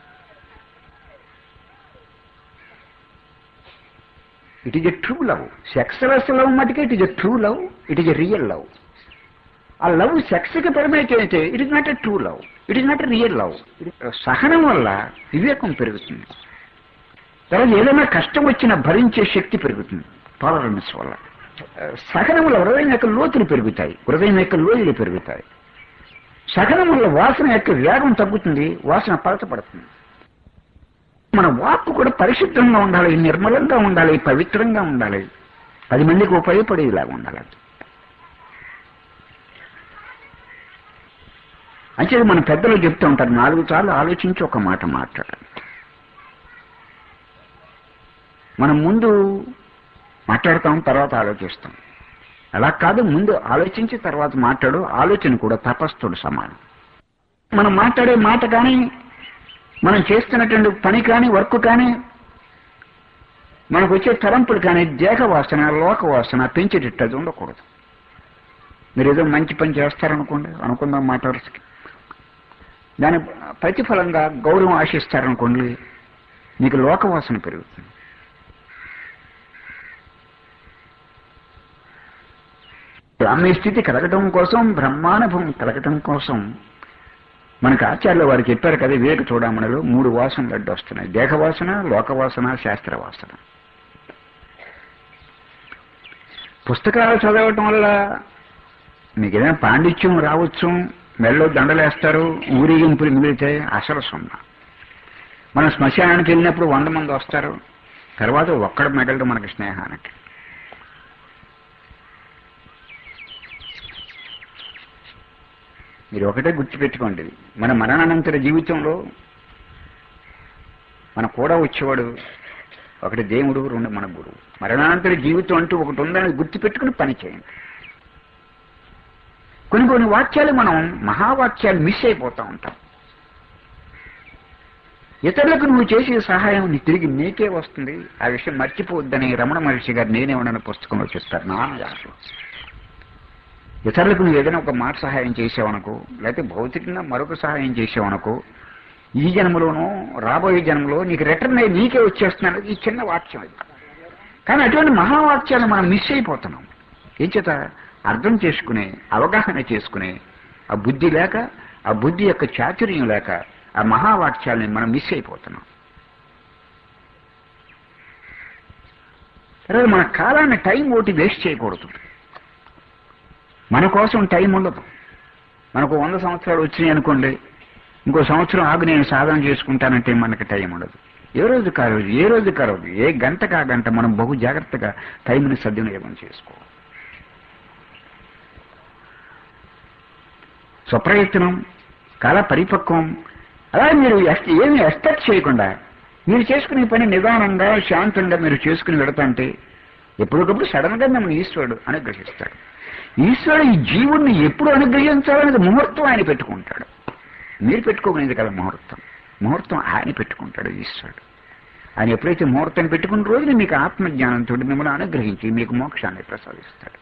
It is a true love. Sexless love మటుకు it is a true love, it is a real love. ఆ లవ్ సెక్స్కి పరిమితం అయితే it is not a true love, it is not a real love. సహనం వల్ల వివేకం పెరుగుతుంది. తర్వాత ఏదైనా కష్టం వచ్చినా భరించే శక్తి పెరుగుతుంది టాలరెన్స్ వల్ల. సహనం వల్ల హృదయం యొక్క లోతులు పెరుగుతాయి, హృదయం యొక్క లోయలు పెరుగుతాయి. సహనం వల్ల వాసన యొక్క వేగం తగ్గుతుంది, వాసన పలచపడుతుంది. మన వాక్కు కూడా పరిశుద్ధంగా ఉండాలి, నిర్మలంగా ఉండాలి, పవిత్రంగా ఉండాలి, పది మందికి ఉపయోగపడేలాగా ఉండాలి. అంటే మన పెద్దలు చెప్తూ ఉంటారు, నాలుగు సార్లు ఆలోచించి ఒక మాట మాట్లాడాలి. మనం ముందు మాట్లాడతాం, తర్వాత ఆలోచిస్తాం. అలా కాదు, ముందు ఆలోచించి తర్వాత మాట్లాడు. ఆలోచన కూడా తపస్సుతో సమానం. మనం మాట్లాడే మాట కానీ, మనం చేస్తున్నటువంటి పని కానీ, వర్క్ కానీ, మనకు వచ్చే తలంపులు కానీ దేహ వాసన, లోక వాసన పెంచేటట్టు ఉండకూడదు. మీరు ఏదో మంచి పని చేస్తారనుకోండి, అనుకుందాం మాట వరుసకి, దాని ప్రతిఫలంగా గౌరవం ఆశిస్తారనుకోండి, మీకు లోకవాసన పెరుగుతుంది. బ్రాహ్మీ స్థితి కలగటం కోసం, బ్రహ్మానుభవం కలగటం కోసం మనకు ఆచార్యుల వారు చెప్పారు కదా, వివేక చూడమణిలో మూడు వాసనలు అడ్డు వస్తున్నాయి: దేహవాసన, లోకవాసన, శాస్త్రవాసన. పుస్తకాలు చదవటం వల్ల మీకు ఏదైనా పాండిత్యం రావచ్చు, మెడలో దండలేస్తారు, ఊరేగింపులు మిగిలితే అసలు సున్నా. మనం శ్మశానానికి వెళ్ళినప్పుడు వంద మంది వస్తారు, తర్వాత ఒక్కడ మిగలడు మనకి స్నేహానికి. మీరు ఒకటే గుర్తుపెట్టుకోండి, మన మరణానంతర జీవితంలో మన కూడా వచ్చేవాడు ఒకటి దేవుడు, రెండు మన గురువు. మరణానంతర జీవితం అంటూ ఒకటి ఉందని గుర్తుపెట్టుకుని పని చేయండి. కొన్ని కొన్ని వాక్యాలు మనం మహావాక్యాలు మిస్ అయిపోతూ ఉంటాం. ఇతరులకు నువ్వు చేసే సహాయం నీ తిరిగి నీకే వస్తుంది, ఆ విషయం మర్చిపోవద్దని రమణ మహర్షి గారు నేనేమన్నా పుస్తకంలో చెప్తారు. నాన్నగారు ఇతరులకు నువ్వు ఏదైనా ఒక మాట సహాయం చేసావనుకో, లేకపోతే భౌతికంగా మరొక సహాయం చేసావనుకో, ఈ జన్మలోనో రాబోయే జన్మలో నీకు రిటర్న్ అయ్యి నీకే వచ్చేస్తున్నాడు. ఈ చిన్న వాక్యం అది. కానీ అటువంటి మహావాక్యాలు మనం మిస్ అయిపోతున్నాం. ఏం చేత? అర్థం చేసుకునే, అవగాహన చేసుకునే ఆ బుద్ధి లేక, ఆ బుద్ధి యొక్క చాతుర్యం లేక ఆ మహావాక్యాలని మనం మిస్ అయిపోతున్నాం. తర్వాత మన కాలాన్ని టైం ఒకటి వేస్ట్ చేయకూడదు. మన కోసం టైం ఉండదు. మనకు వంద సంవత్సరాలు వచ్చినాయి అనుకోండి, ఇంకో సంవత్సరం ఆగు నేను సాధన చేసుకుంటానంటే మనకి టైం ఉండదు. ఏ రోజు కా రోజు, ఏ రోజు కా రోజు, ఏ గంట కా గంట మనం బహు జాగ్రత్తగా టైంని సద్వినియోగం చేసుకోవాలి. స్వప్రయత్నం, కాల పరిపక్వం. అలాగే మీరు ఏమి ఎక్స్పెక్ట్ చేయకుండా మీరు చేసుకునే పని నిదానంగా, శాంతంగా మీరు చేసుకుని వెళతాంటే ఎప్పటికప్పుడు సడన్ గా మిమ్మల్ని ఈశ్వరుడు అనుగ్రహిస్తాడు. ఈశ్వరుడు ఈ జీవుడిని ఎప్పుడు అనుగ్రహించాలనేది ముహూర్తం ఆయన పెట్టుకుంటాడు. మీరు పెట్టుకోగలిగింది కదా ముహూర్తం. ముహూర్తం ఆయన పెట్టుకుంటాడు ఈశ్వరుడు. ఆయన ఎప్పుడైతే ముహూర్తం పెట్టుకున్న రోజున మీకు ఆత్మజ్ఞానంతో మిమ్మల్ని అనుగ్రహించి మీకు మోక్షాన్ని ప్రసాదిస్తాడు.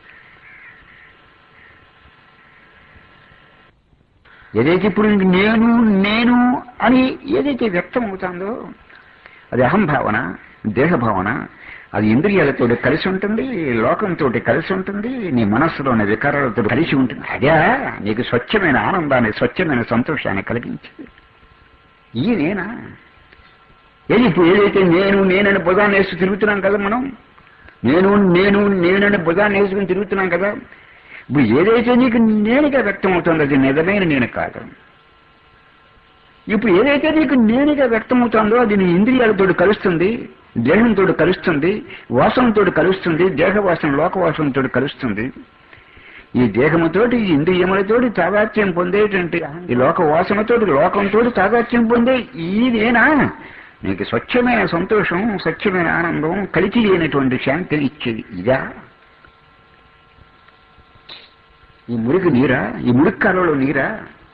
ఏదైతే ఇప్పుడు నేను నేను అని ఏదైతే వ్యక్తం అవుతుందో అది అహంభావన, దేహభావన. అది ఇంద్రియాలతో కలిసి ఉంటుంది, లోకంతో కలిసి ఉంటుంది, నీ మనస్సులోని వికారాలతో కలిసి ఉంటుంది. అదే నీకు స్వచ్ఛమైన ఆనందాన్ని, స్వచ్ఛమైన సంతోషాన్ని కలిగించింది. ఈ నేనా ఏది? ఇప్పుడు ఏదైతే నేను నేనని భుజాన్ని వేసి తిరుగుతున్నాం కదా మనం, నేను నేను నేనని భుజాన్ని వేసుకుని తిరుగుతున్నాం కదా, ఇప్పుడు ఏదైతే నీకు నేనుగా వ్యక్తం అవుతుందో అది నిజమైన నేను కాదు. ఇప్పుడు ఏదైతే నీకు నేనుగా వ్యక్తం అవుతుందో అది నీ ఇంద్రియాలతో కలుస్తుంది, దేహంతో కలుస్తుంది, వాసనతో కలుస్తుంది, దేహవాసన లోకవాసనతో కలుస్తుంది. ఈ దేహముతోటి, ఈ ఇంద్రియములతోటి తాదాత్యం పొందేటువంటి ఈ లోక వాసనతోటి, లోకంతో తాదాత్యం పొందే ఈ నేనా నీకు స్వచ్ఛమైన సంతోషం, స్వచ్ఛమైన ఆనందం, కలిసి లేనటువంటి శాంతిని ఇచ్చేది ఇదా? ఈ మురికి నీరా? ఈ మురికి కాలంలో నీరా?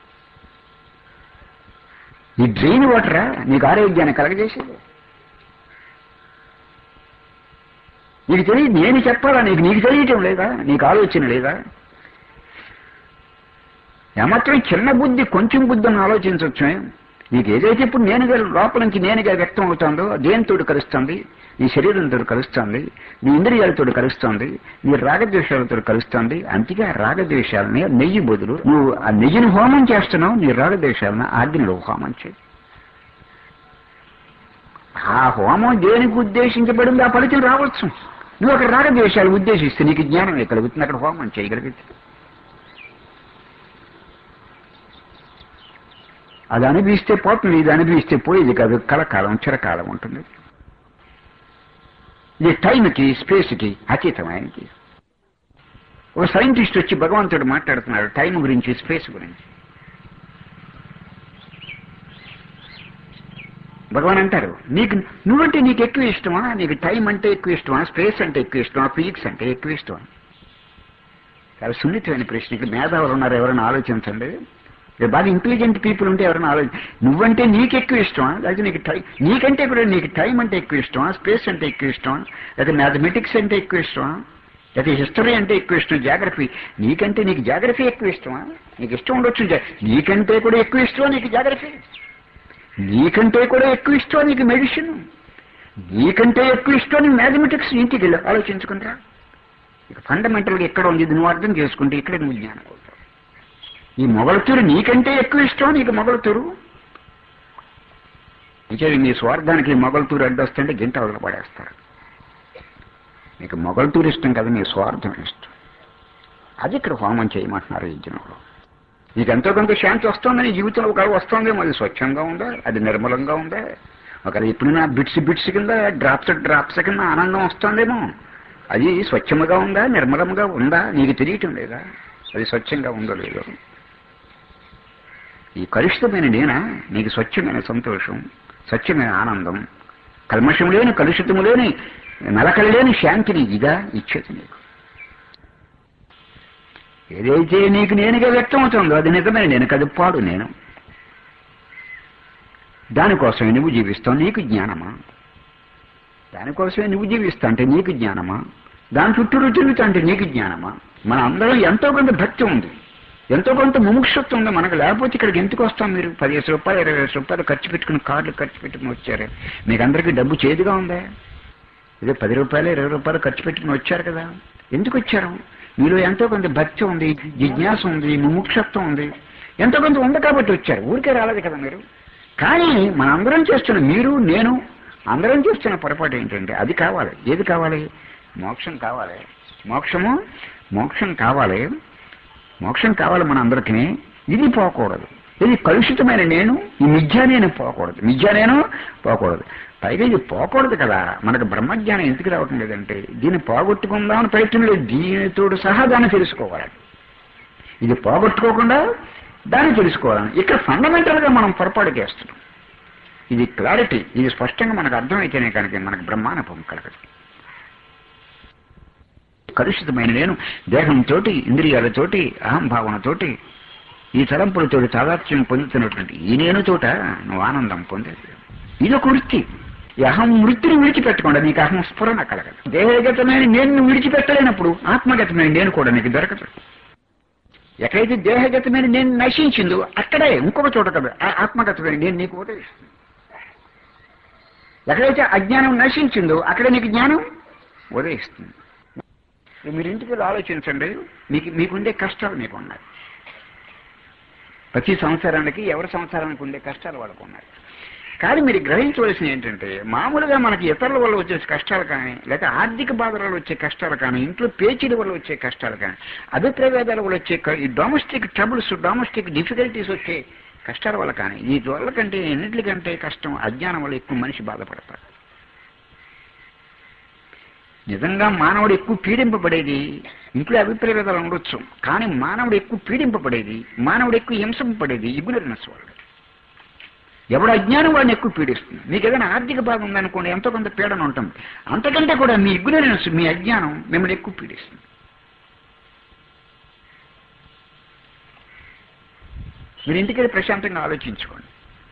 ఈ డ్రైన్ వాటరా నీకు ఆరోగ్యాన్ని కలగజేసేది? నీకు తెలియదు, నేను చెప్పాలా నీకు? నీకు తెలియటం లేదా? నీకు ఆలోచన లేదా? ఏమాత్రం చిన్న బుద్ధి, కొంచెం బుద్ధిని ఆలోచించవచ్చు. నీకు ఏదైతే ఇప్పుడు నేనుగా లోపల నుంచి నేనుగా వ్యక్తం అవుతుందో దేనితో కలుస్తుంది? నీ శరీరంతో కలుస్తుంది, నీ ఇంద్రియాలతో కలుస్తుంది, నీ రాగద్వేషాలతో కలుస్తుంది. అంతగా రాగద్వేషాలని నెయ్యి బదులు నువ్వు ఆ నెయ్యిని హోమం చేస్తున్నావు, నీ రాగద్వేషాలను ఆజ్ఞలో హోమం చేయి. ఆ హోమం దేనికి ఉద్దేశించబడింది ఆ ఫలితం రావచ్చు. నువ్వు అక్కడ రాగద్వేషాలు ఉద్దేశిస్తే నీకు జ్ఞానమే కలుగుతుంది, అక్కడ హోమం చేయగలిగితే. అది అనుభవిస్తే పోతుంది, ఇది అనుభవిస్తే పోయేది కాదు, కలకాలం చిరకాలం ఉంటుంది. ఇది టైంకి స్పేస్కి అతీతమైనది. ఒక సైంటిస్ట్ వచ్చి భగవంతుడు మాట్లాడుతున్నాడు టైం గురించి, స్పేస్ గురించి. భగవాన్ అంటారు, నీకు నువ్వంటే నీకు ఎక్కువ ఇష్టమా, నీకు టైం అంటే ఎక్కువ ఇష్టమా, స్పేస్ అంటే ఎక్కువ ఇష్టమా, ఫిజిక్స్ అంటే ఎక్కువ ఇష్టమా? చాలా సున్నితమైన ప్రశ్నకి మేధావులు ఉన్నారు, ఎవరైనా ఆలోచించండి. బాగా ఇంటెలిజెంట్ పీపుల్ ఉంటే ఎవరైనా ఆలోచన. నువ్వంటే నీకు ఎక్కువ ఇష్టమా, లేకపోతే నీకు టైం నీకంటే కూడా నీకు టైం అంటే ఎక్కువ ఇష్టమా, స్పేస్ అంటే ఎక్కువ ఇష్టమా, లేకపోతే మ్యాథమెటిక్స్ అంటే ఎక్కువ ఇష్టమా, లేకపోతే హిస్టరీ అంటే ఎక్కువ ఇష్టం, జాగ్రఫీ నీకంటే నీకు జాగ్రఫీ ఎక్కువ ఇష్టమా? నీకు ఇష్టం ఉండొచ్చు, నీకంటే కూడా ఎక్కువ ఇష్టమా నీకు జాగ్రఫీ? నీకంటే కూడా ఎక్కువ ఇష్టమా నీకు మెడిసిన్? నీకంటే ఎక్కువ ఇష్టం నీకు మ్యాథమెటిక్స్? ఇంటికి వెళ్ళి ఆలోచించుకుంటా. ఇక ఫండమెంటల్గా ఎక్కడ ఉంది నువ్వు అర్థం చేసుకుంటే ఇక్కడే నువ్వు జ్ఞానం అవుతావు. ఈ మొగలుతూరు నీకంటే ఎక్కువ ఇష్టం నీకు మొగలుతూరు? ఇంకే నీ స్వార్థానికి మొగలుతూరు అడ్డొస్తుంటే గింట వదిలి పడేస్తారు. నీకు మొగలుతూరు ఇష్టం కదా, నీ స్వార్థం ఇష్టం. అది ఇక్కడ హోమం చేయమంటున్నారు యజ్ఞంలో. నీకు ఎంతో కొంత శాంతి వస్తుందని జీవితంలో ఒక వస్తుందేమో, అది స్వచ్ఛంగా ఉందా, అది నిర్మలంగా ఉందా, ఒకవేళ ఇప్పుడు నా బిట్స్ బిట్స్ కింద డ్రాప్స్ డ్రాప్స్ కింద ఆనందం వస్తుందేమో, అది స్వచ్ఛముగా ఉందా, నిర్మలంగా ఉందా నీకు తెలియటం లేదా? అది స్వచ్ఛంగా ఉందో లేదో? ఈ కలుషితమైన నేనా నీకు స్వచ్ఛమైన సంతోషం, స్వచ్ఛమైన ఆనందం, కల్మషం లేని కలుషితము లేని నలకలు లేని శాంతిని ఇదా ఇచ్చేది నీకు. ఏదైతే నీకు నేనుగా వ్యక్తం అవుతుందో అది నిజమైన నేను, కది పాడు నేను. దానికోసమే నువ్వు జీవిస్తావు, నీకు జ్ఞానమా? దానికోసమే నువ్వు జీవిస్తా అంటే నీకు జ్ఞానమా? దాని చుట్టూరు తిరుగుతా అంటే నీకు జ్ఞానమా? మన అందరం ఎంతో కొంత భక్తి ఉంది, ఎంతో కొంత ముముక్షత్వం ఉంది మనకు, లేకపోతే ఇక్కడికి ఎందుకు వస్తాం? మీరు పదిహేను రూపాయలు ఇరవై వేల రూపాయలు ఖర్చు పెట్టుకుని కార్లు ఖర్చు పెట్టుకుని వచ్చారు, మీకు అందరికీ డబ్బు చేదుగా ఉందా? ఇదే పది రూపాయలు ఇరవై రూపాయలు ఖర్చు పెట్టుకుని వచ్చారు కదా, ఎందుకు వచ్చారు? మీలో ఎంతో కొంత భక్తి ఉంది, జిజ్ఞాస ఉంది, ముముక్షత్వం ఉంది, ఎంతో కొంత ఉంది కాబట్టి వచ్చారు, ఊరికే రాలేదు కదా మీరు. కానీ మనందరం చేస్తున్న, మీరు నేను అందరం చేస్తున్న పొరపాటు ఏంటంటే అది కావాలి. ఏది కావాలి? మోక్షం కావాలి. మోక్షము మోక్షం కావాలి మోక్షం కావాలి మన అందరికీ. ఇది పోకూడదు, ఇది కలుషితమైన నేను, ఈ మిథ్యా నేను పోకూడదు, మిథ్యా నేను పోకూడదు. పైగా ఇది పోకూడదు కదా, మనకు బ్రహ్మజ్ఞానం ఎందుకు రావటం లేదంటే దీన్ని పోగొట్టుకుందామని ప్రయత్నం లేదు, దీనితోడు సహా దాన్ని తెలుసుకోవాలి. ఇది పోగొట్టుకోకుండా దాన్ని తెలుసుకోవాలని ఇక్కడ ఫండమెంటల్గా మనం పొరపాటు చేస్తున్నాం. ఇది క్లారిటీ, ఇది స్పష్టంగా మనకు అర్థమైతేనే కనుక మనకు బ్రహ్మానుభవం కలగదు. కలుషితమైన నేను దేహంతోటి, ఇంద్రియాలతోటి, అహంభావనతోటి, ఈ తలంపులతోటి తాదాత్మ్యం పొందుతున్నటువంటి ఈ నేను తోట నువ్వు ఆనందం పొందేది. ఇది ఒక వృత్తి. ఈ అహం వృత్తిని విడిచిపెట్టకుండా నీకు అహం స్ఫురణ కలగదు. దేహగతమైన నేను విడిచిపెట్టలేనప్పుడు ఆత్మగతమైన నేను కూడా నీకు దొరకదు. ఎక్కడైతే దేహగతమైన నేను నశించిందో అక్కడే ఇంకొక చోట కదా ఆత్మగతమైన నేను నీకు ఉదయిస్తుంది. ఎక్కడైతే అజ్ఞానం నశించిందో అక్కడే నీకు జ్ఞానం ఉదయిస్తుంది. మీరు ఇంటికి వెళ్ళి ఆలోచించండి, మీకు మీకుండే కష్టాలు మీకు ఉన్నాయి. ప్రతి సంవత్సరానికి ఎవరి సంవత్సరానికి ఉండే కష్టాలు వాళ్ళకు ఉన్నాయి. కానీ మీరు గ్రహించవలసింది ఏంటంటే మామూలుగా మనకి ఇతరుల వల్ల వచ్చే కష్టాలు కానీ, లేక ఆర్థిక బాధల వల్ల వచ్చే కష్టాలు కానీ, ఇంట్లో పేచీల వల్ల వచ్చే కష్టాలు కానీ, అభిప్రాయాల వల్ల వచ్చే ఈ డొమెస్టిక్ ట్రబుల్స్, డొమెస్టిక్ డిఫికల్టీస్ వచ్చే కష్టాల వల్ల కానీ, ఈ వాళ్ళ కంటే ఎన్నిటికంటే కష్టం అజ్ఞానం వల్ల ఎక్కువ మనిషి బాధపడతాడు. నిజంగా మానవుడు ఎక్కువ పీడింపబడేది, ఇంట్లో అభిప్రాయాలు ఉండొచ్చు, కానీ మానవుడు ఎక్కువ పీడింపబడేది, మానవుడు ఎక్కువ హింసింపబడేది ఇగ్నరెన్స్ వల్ల. ఎవడు అజ్ఞానం వాడిని ఎక్కువ పీడిస్తుంది. మీకు ఏదైనా ఆర్థిక భాగం ఉందనుకోండి, ఎంతో కొంత పీడన ఉంటుంది. అంతకంటే కూడా మీ ఇగ్నరెన్స్, మీ అజ్ఞానం మిమ్మల్ని ఎక్కువ పీడిస్తుంది. మీరు ఇంటికి ప్రశాంతంగా ఆలోచించుకోండి.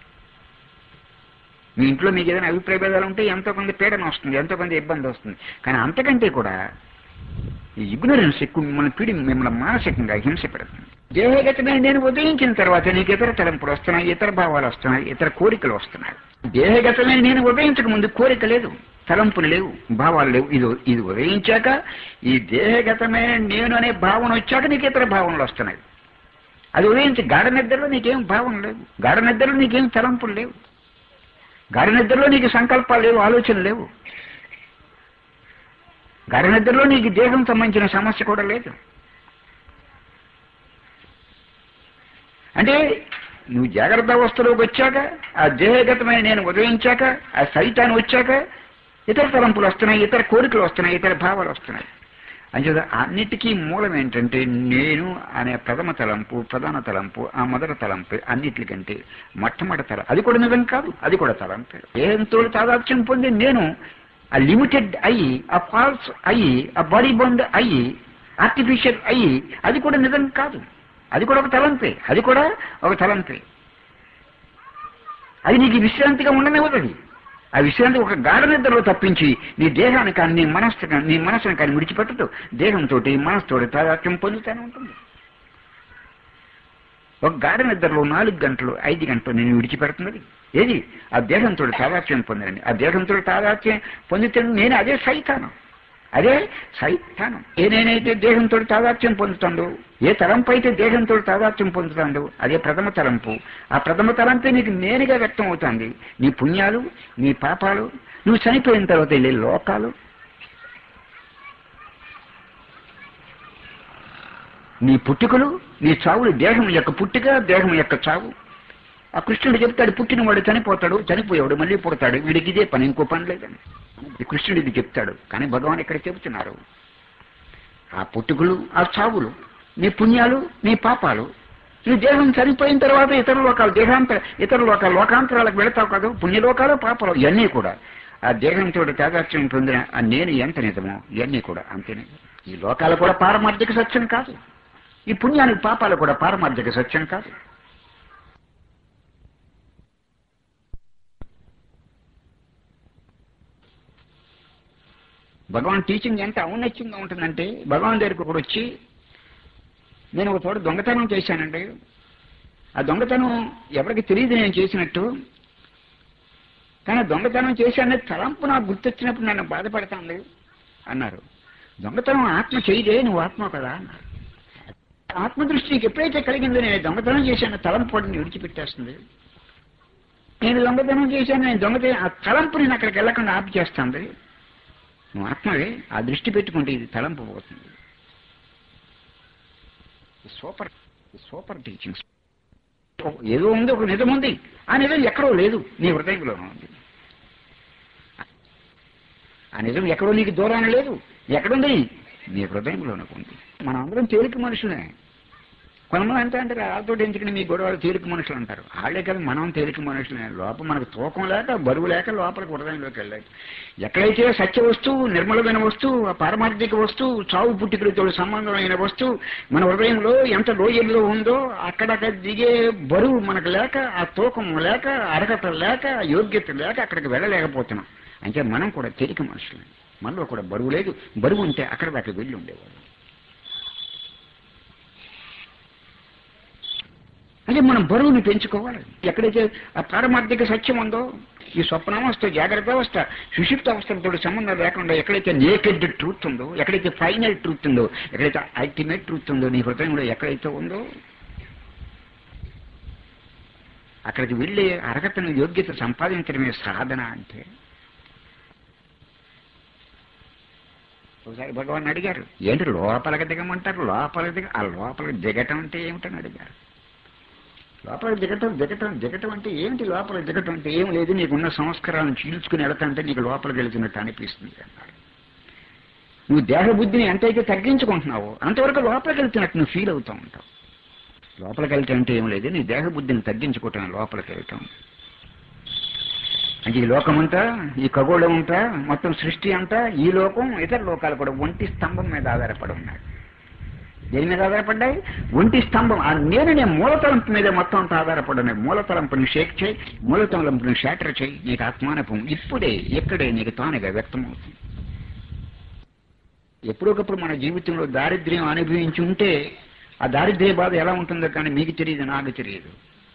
మీ ఇంట్లో మీకు ఏదైనా అభిప్రాయ భేదాలు ఉంటే ఎంతో కొంత పీడన వస్తుంది, ఎంతో కొంత ఇబ్బంది వస్తుంది. కానీ అంతకంటే కూడా ఈ ఇగ్నరెన్స్ ఎక్కువ మిమ్మల్ని పీడి మిమ్మల్ని మానసికంగా హింస పెడుతుంది. దేహగతమైన నేను ఉదయించిన తర్వాత నీకు ఇతర తలంపులు వస్తున్నాయి, ఇతర భావాలు వస్తున్నాయి, ఇతర కోరికలు వస్తున్నాయి. దేహగతమైన నేను ఉదయించక ముందు కోరిక లేదు, తలంపులు లేవు, భావాలు లేవు. ఇది ఇది ఉదయించాక ఈ దేహగతమైన నేను అనే భావన వచ్చాక నీకు ఇతర భావనలు వస్తున్నాయి. అది ఉదయించి గాఢ నిద్రలో నీకేం భావన లేవు, గాఢ నిద్రలో నీకేం తలంపులు లేవు, గాఢ నిద్రలో నీకు సంకల్పాలు లేవు, ఆలోచనలు లేవు. గాఢ నిద్రలో నీకు దేహం సంబంధించిన సమస్య కూడా లేదు. అంటే నువ్వు జాగ్రత్త అవస్థలోకి వచ్చాక, ఆ దేహగతమైన నేను ఉదయించాక, ఆ సైతాన్ని వచ్చాక ఇతర తలంపులు వస్తున్నాయి, ఇతర కోరికలు వస్తున్నాయి, ఇతర భావాలు వస్తున్నాయి. అంచేత అన్నిటికీ మూలం ఏంటంటే నేను అనే ప్రథమ తలంపు, ప్రధాన తలంపు, ఆ మొదటి తలంపు అన్నిటికంటే మొట్టమొదటి తల. అది కూడా నిజం కాదు, అది కూడా తలంపే. దేహంతో తాదాత్మ్యం పొంది నేను ఆ లిమిటెడ్ అయ్యి, ఆ ఫాల్స్ అయ్యి, ఆ బాడీ బౌండ్ అయ్యి, ఆర్టిఫిషియల్ అయ్యి, అది కూడా నిజం కాదు, అది కూడా ఒక తలంపే, అది కూడా ఒక తలంపే. అది నీకు విశ్రాంతిగా ఉండనివ్వదు. ఆ విశ్రాంతి ఒక గాఢ నిద్రలో తప్పించి నీ దేహాన్ని కానీ నీ మనస్సు కానీ నీ మనస్సును కానీ విడిచిపెట్టదు. దేహంతో మనస్సుతో తాదాత్మ్యం పొందుతూనే ఉంటుంది. ఒక గాఢ నిద్రలో నాలుగు గంటలు ఐదు గంటలు నేను విడిచిపెడుతున్నది ఏది? ఆ దేహంతో తాదాత్మ్యం పొందండి. ఆ దేహంతో తాదాత్మ్యం పొందితే నేను అదే సైతాను, అదే సైతాను. ఏ నేనైతే దేహంతో తాదాత్మ్యం పొందుతాడో, ఏ తలంపు అయితే దేహంతో తాదాత్మ్యం పొందుతాడో అదే ప్రథమ తలంపు. ఆ ప్రథమ తలంపే నీకు నేరుగా వ్యక్తం అవుతుంది. నీ పుణ్యాలు, నీ పాపాలు, నువ్వు చనిపోయిన తర్వాత వెళ్ళే లోకాలు, నీ పుట్టుకలు, నీ చావులు, దేహం యొక్క పుట్టుక, దేహం యొక్క చావు. ఆ కృష్ణుడు చెప్తాడు, పుట్టినవాడు చనిపోతాడు, చనిపోయాడు మళ్ళీ పుడతాడు, వీడికి ఇదే పని, ఇంకో పని లేదని కృష్ణుడు ఇది చెప్తాడు. కానీ భగవాన్ ఇక్కడ చెబుతున్నారు, ఆ పుట్టుకలు, ఆ చావులు, నీ పుణ్యాలు, నీ పాపాలు, నీ దేహం చనిపోయిన తర్వాత ఇతర లోకాలు, దేహాంతర ఇతర లోకాలు, లోకాంతరాలకు వెళతావు కదా, పుణ్యలోకాలు, పాపాలు, ఇవన్నీ కూడా ఆ దేహంతో తాదాత్మ్యం పొందిన ఆ నేను ఎంత నిజమో ఇవన్నీ కూడా అంతేనే. ఈ లోకాలు కూడా పారమార్థిక సత్యం కాదు, ఈ పుణ్యానికి పాపాలు కూడా పారమార్థిక సత్యం కాదు. భగవాన్ టీచింగ్ ఎంత ఔన్నత్యంగా ఉంటుందంటే, భగవాన్ దగ్గరికి కూడా వచ్చి నేను ఒక చోట దొంగతనం చేశానండి, ఆ దొంగతనం ఎవరికి తెలియదు నేను చేసినట్టు, కానీ దొంగతనం చేశానని తలంపు నాకు గుర్తొచ్చినప్పుడు నన్ను బాధపడతాను అన్నారు. దొంగతనం ఆత్మ చేయదే, నువ్వు ఆత్మ కదా అన్నారు. ఆత్మదృష్టి నీకు ఎప్పుడైతే కలిగిందో నేను దొంగతనం చేశాను తలంపు పడిని విడిచిపెట్టేస్తుంది. నేను దొంగతనం చేశాను, నేను దొంగతనం ఆ తలంపు నేను అక్కడికి వెళ్ళకుండా ఆపు చేస్తాను. నువ్వు ఆత్మవే, ఆ దృష్టి పెట్టుకుంటే ఇది తలంపు పోతుంది. Super super teachings. ఏదో ఉంది, ఒక నిజం ఉంది, ఆ నిజం ఎక్కడో లేదు, నీ హృదయంలోనే ఉంది. ఆ నిజం ఎక్కడో నీకు దూరాన లేదు, ఎక్కడుంది? నీ హృదయంలోనే ఉంది. మనం అందరం తేలిక మనుషులే. కొంతమంది అంటే అంటారు వాళ్ళతో ఎందుకని మీ గొడవలు తేలిక మనుషులు అంటారు. వాళ్ళే కదా మనం తేలిక మనుషులే. లోపల మనకు తూకం లేక, బరువు లేక లోపలికి హృదయంలోకి వెళ్ళాలి. ఎక్కడైతే సత్య వస్తువు, నిర్మలమైన వస్తువు, పారమార్థిక వస్తువు, చావు పుట్టుకలతో సంబంధమైన వస్తువు మన హృదయంలో ఎంత లోయల్లో ఉందో అక్కడక్కడ దిగే బరువు మనకు లేక, ఆ తూకం లేక, అర్హత లేక, యోగ్యత లేక అక్కడికి వెళ్ళలేకపోతున్నాం. అంటే మనం కూడా తేలిక మనుషులే. మనలో కూడా బరువు లేదు. బరువు ఉంటే అక్కడ దాకా వెళ్ళి ఉండేవాడు. అదే మనం బరువుని పెంచుకోవాలి. ఎక్కడైతే ఆ పారమార్థిక సత్యం ఉందో, ఈ స్వప్నావస్థ, జాగ్రత్త అవస్థ, సుషుప్త అవస్థలతో సంబంధం లేకుండా ఎక్కడైతే నేకెడ్ ట్రూత్ ఉందో, ఎక్కడైతే ఫైనల్ ట్రూత్ ఉందో, ఎక్కడైతే అల్టిమేట్ ట్రూత్ ఉందో నీ హృదయంలో ఎక్కడైతే ఉందో అక్కడికి వెళ్ళే అర్హతను, యోగ్యత సంపాదించడమే సాధన. అంటే ఒకసారి భగవాన్ అడిగారు, ఏంటి లోపలికి దిగమంటారు? లోపలికి దిగ ఆ లోపలికి దిగటం అంటే ఏమిటని అడిగారు. లోపలికి దిగటం దిగటం దిగటం అంటే ఏమిటి? లోపలికి దిగటం అంటే ఏం లేదు, నీకున్న సంస్కారాలను చీల్చుకుని వెళతాంటే నీకు లోపలికి వెళుతున్నట్టు అనిపిస్తుంది అన్నారు. నువ్వు దేహబుద్ధిని ఎంతైతే తగ్గించుకుంటున్నావో అంతవరకు లోపలికి వెళ్తున్నట్టు నువ్వు ఫీల్ అవుతూ ఉంటావు. లోపలికి వెళ్తాం అంటే ఏం లేదు, నీ దేహబుద్ధిని తగ్గించుకోవటం లోపలికి వెళ్తాం. అంటే ఈ లోకమంతా, ఈ ఖగోళం అంతా, మొత్తం సృష్టి అంతా, ఈ లోకం, ఇతర లోకాలు కూడా ఒంటి స్తంభం మీద ఆధారపడి ఉన్నాయి. దేని మీద ఆధారపడ్డాయి? ఒంటి స్తంభం. ఆ నేననే మూలతలంపు మీద మొత్తం అంతా ఆధారపడినాయి. మూలతలంపుని షేక్ చేయి, మూలతలంపుని షాటర్ చేయి, నీకు ఆత్మానుభవం ఇప్పుడే ఇక్కడే నీకు తానుగా వ్యక్తమవుతుంది. ఎప్పుడొకప్పుడు మన జీవితంలో దారిద్ర్యం అనుభవించి ఉంటే ఆ దారిద్ర్య బాధ ఎలా ఉంటుందో కానీ మీకు తెలియదు, నాకు తెలియదు.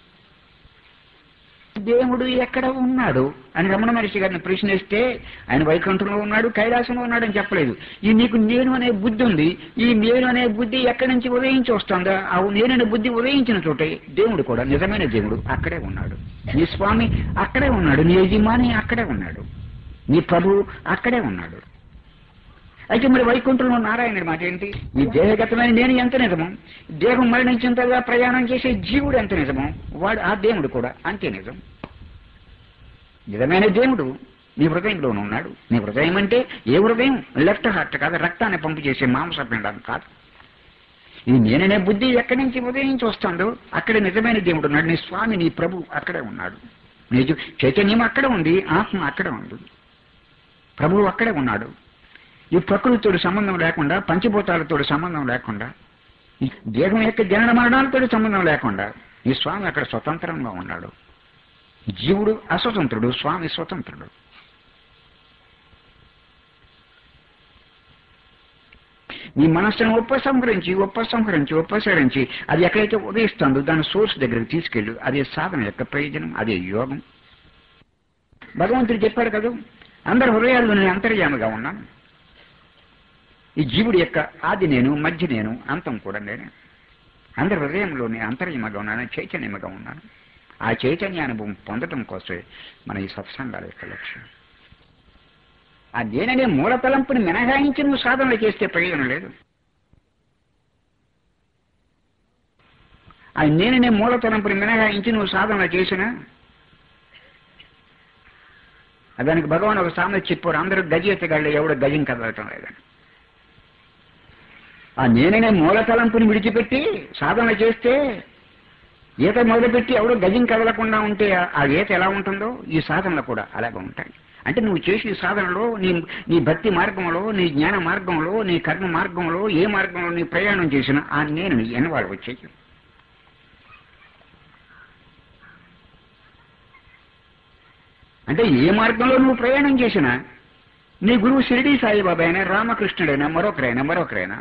దేవుడు ఎక్కడ ఉన్నాడు అని రమణ మహర్షి గారిని ప్రశ్నిస్తే ఆయన వైకుంఠంలో ఉన్నాడు, కైలాసంలో ఉన్నాడు అని చెప్పలేదు. ఈ నీకు నేను అనే బుద్ధి ఉంది, ఈ నేను అనే బుద్ధి ఎక్కడి నుంచి ఉదయించి వస్తుందా? ఆ నేననే బుద్ధి ఉదయించిన చోటే దేవుడు కూడా, నిజమైన దేవుడు అక్కడే ఉన్నాడు. నీ స్వామి అక్కడే ఉన్నాడు, నీ యజమాని అక్కడే ఉన్నాడు, నీ ప్రభువు అక్కడే ఉన్నాడు. అయితే మరి వైకుంఠంలో నారాయణుడి మాట ఏంటి? ఈ దేహగతమైన నేను ఎంత నిజమో, దేహం మరణించిన తర్వాత ప్రయాణం చేసే జీవుడు ఎంత నిజమో, వాడు ఆ దేవుడు కూడా అంతే నిజం. నిజమైన దేవుడు నీ హృదయంలోనే ఉన్నాడు. నీ హృదయం అంటే ఏ హృదయం? లెఫ్ట్ హార్ట్ కాదు, రక్తాన్ని పంపు చేసే మాంసపిండం కాదు. ఇది నేననే బుద్ధి ఎక్కడి నుంచి ఉదయించి వస్తుందో అక్కడే నిజమైన దేవుడు ఉన్నాడు. నీ స్వామి, నీ ప్రభు అక్కడే ఉన్నాడు. నిజ చైతన్యం అక్కడే ఉంది, ఆత్మ అక్కడే ఉంది, ప్రభువు అక్కడే ఉన్నాడు. ఈ ప్రకృతితో సంబంధం లేకుండా, పంచభూతాలతో సంబంధం లేకుండా, ఈ దేహం యొక్క జనన మరణాలతో సంబంధం లేకుండా ఈ స్వామి అక్కడ స్వతంత్రంగా ఉన్నాడు. జీవుడు అస్వతంత్రుడు, స్వామి స్వతంత్రుడు. నీ మనస్సును ఉపసంహరించి ఉపసంహరించి ఉపసరించి అది ఎక్కడైతే ఉదయిస్తుందో దాని సోర్స్ దగ్గరికి తీసుకెళ్ళు. అదే సాధన యొక్క ప్రయోజనం, అదే యోగం. భగవంతుడు చెప్పాడు కదా, అందరి హృదయాల్లో నేను అంతర్యామిగా ఉన్నాను. ఈ జీవుడి యొక్క ఆది నేను, మధ్య నేను, అంతం కూడా నేనే. అందరి హృదయంలో నేను అంతర్యమగా ఉన్నాను, చైతన్యముగా ఉన్నాను. ఆ చైతన్య అనుభవం పొందటం కోసమే మన ఈ సత్సంగాల యొక్క లక్ష్యం. ఆ నేననే మూల తలంపుని మినహాయించి నువ్వు సాధనలు చేస్తే ప్రయోజనం లేదు. ఆ నేననే మూల తలంపుని మినహాయించి నువ్వు సాధనలు చేసినా దానికి భగవాన్ ఒక సామెత చెప్పారు, అందరూ గజెత్తగాళ్ళు, ఎవడు గజం కదలటం లేదని. ఆ నేననే మూల తలంపుని విడిచిపెట్టి సాధన చేస్తే, ఈత మొదలుపెట్టి ఎవడో గజం కదలకుండా ఉంటే ఆ ఈత ఎలా ఉంటుందో ఈ సాధనలు కూడా అలాగే ఉంటాయి. అంటే నువ్వు చేసే సాధనలో, నీ నీ భక్తి మార్గంలో, నీ జ్ఞాన మార్గంలో, నీ కర్మ మార్గంలో, ఏ మార్గంలో నీ ప్రయాణం చేసినా ఆ నేను ఎన్నవాళ్ళు వచ్చేది. అంటే ఏ మార్గంలో నువ్వు ప్రయాణం చేసినా నీ గురువు షిరిడీ సాయిబాబా అయినా, రామకృష్ణుడైనా, మరొకరైనా మరొకరైనా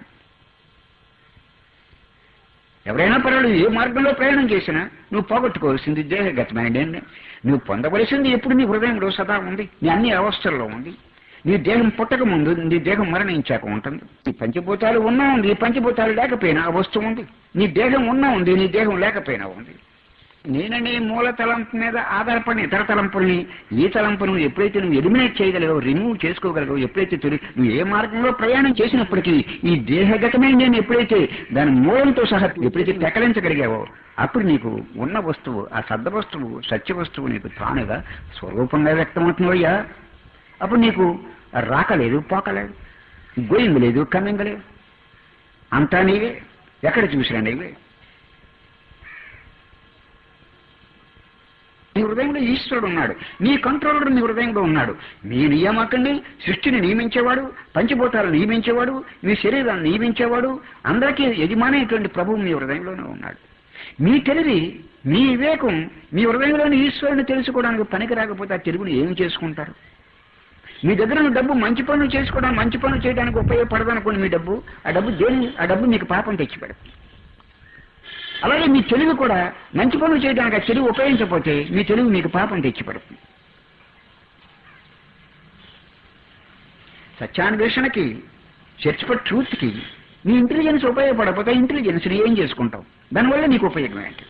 ఎవరైనా పర్వాలేదు, ఏ మార్గంలో ప్రయాణం చేసినా నువ్వు పోగొట్టుకోవాల్సింది దేహగతమైన నేను. నువ్వు పొందవలసింది ఎప్పుడు నీ హృదయంలో సదా ఉంది, నీ అన్ని అవస్థల్లో ఉంది. నీ దేహం పుట్టక ముందు, నీ దేహం మరణించాక ఉంటుంది. నీ పంచభూతాలు ఉన్నా ఉంది, పంచభూతాలు లేకపోయినా ఆ వస్తువు ఉంది. నీ దేహం ఉన్నా ఉంది, నీ దేహం లేకపోయినా ఉంది. నేననే మూల తలంపు మీద ఆధారపడిన ఇతర తలంపుల్ని, ఈ తలంపును ఎప్పుడైతే నువ్వు ఎలిమినేట్ చేయగలగో, రిమూవ్ చేసుకోగలగో, ఎప్పుడైతే తొలి నువ్వు ఏ మార్గంలో ప్రయాణం చేసినప్పటికీ ఈ దేహగతమైన నేను ఎప్పుడైతే దాని మూలంతో సహా ఎప్పుడైతే పెకలించగలిగావో అప్పుడు నీకు ఉన్న వస్తువు, ఆ సద్ద వస్తువు, సత్య వస్తువు నీకు తానుగా స్వరూపంగా వ్యక్తమవుతుందయ్యా. అప్పుడు నీకు రాకలేదు, పోకలేదు, గోయింగ్ లేదు, కమింగ్ లేదు, అంతా నీవే, ఎక్కడ చూసినా నీవే. నీ హృదయంలో ఈశ్వరుడు ఉన్నాడు, నీ కంట్రోలర్ నీ హృదయంలో ఉన్నాడు. మీ నియామకుడిని, సృష్టిని నియమించేవాడు, పంచభూతాలను నియమించేవాడు, మీ శరీరాన్ని నియమించేవాడు, అందరికీ యజమానైనటువంటి ప్రభువు మీ హృదయంలోనే ఉన్నాడు. మీ తెలివి, మీ వివేకం మీ హృదయంలోని ఈశ్వరుని తెలుసుకోవడానికి పనికి రాకపోతే ఆ తెలుగుని ఏం చేసుకుంటారు? మీ దగ్గర ఉన్న డబ్బు మంచి పనులు చేసుకోవడానికి, మంచి పనులు చేయడానికి ఉపయోగపడదనుకోండి మీ డబ్బు, ఆ డబ్బు దేని ఆ డబ్బు మీకు పాపం తెచ్చిపెడతారు. అలాగే మీ తెలివి కూడా మంచి పనులు చేయడానికి ఆ తెలివి ఉపయోగించకపోతే మీ తెలివి మీకు పాపం తెచ్చిపెడుతుంది. సత్యాన్వేషణకి, సెర్చ్ ఫర్ ట్రూత్కి నీ ఇంటెలిజెన్స్ ఉపయోగపడకపోతే ఇంటెలిజెన్స్ని ఏం చేసుకుంటావు? దానివల్ల నీకు ఉపయోగం ఏంటి?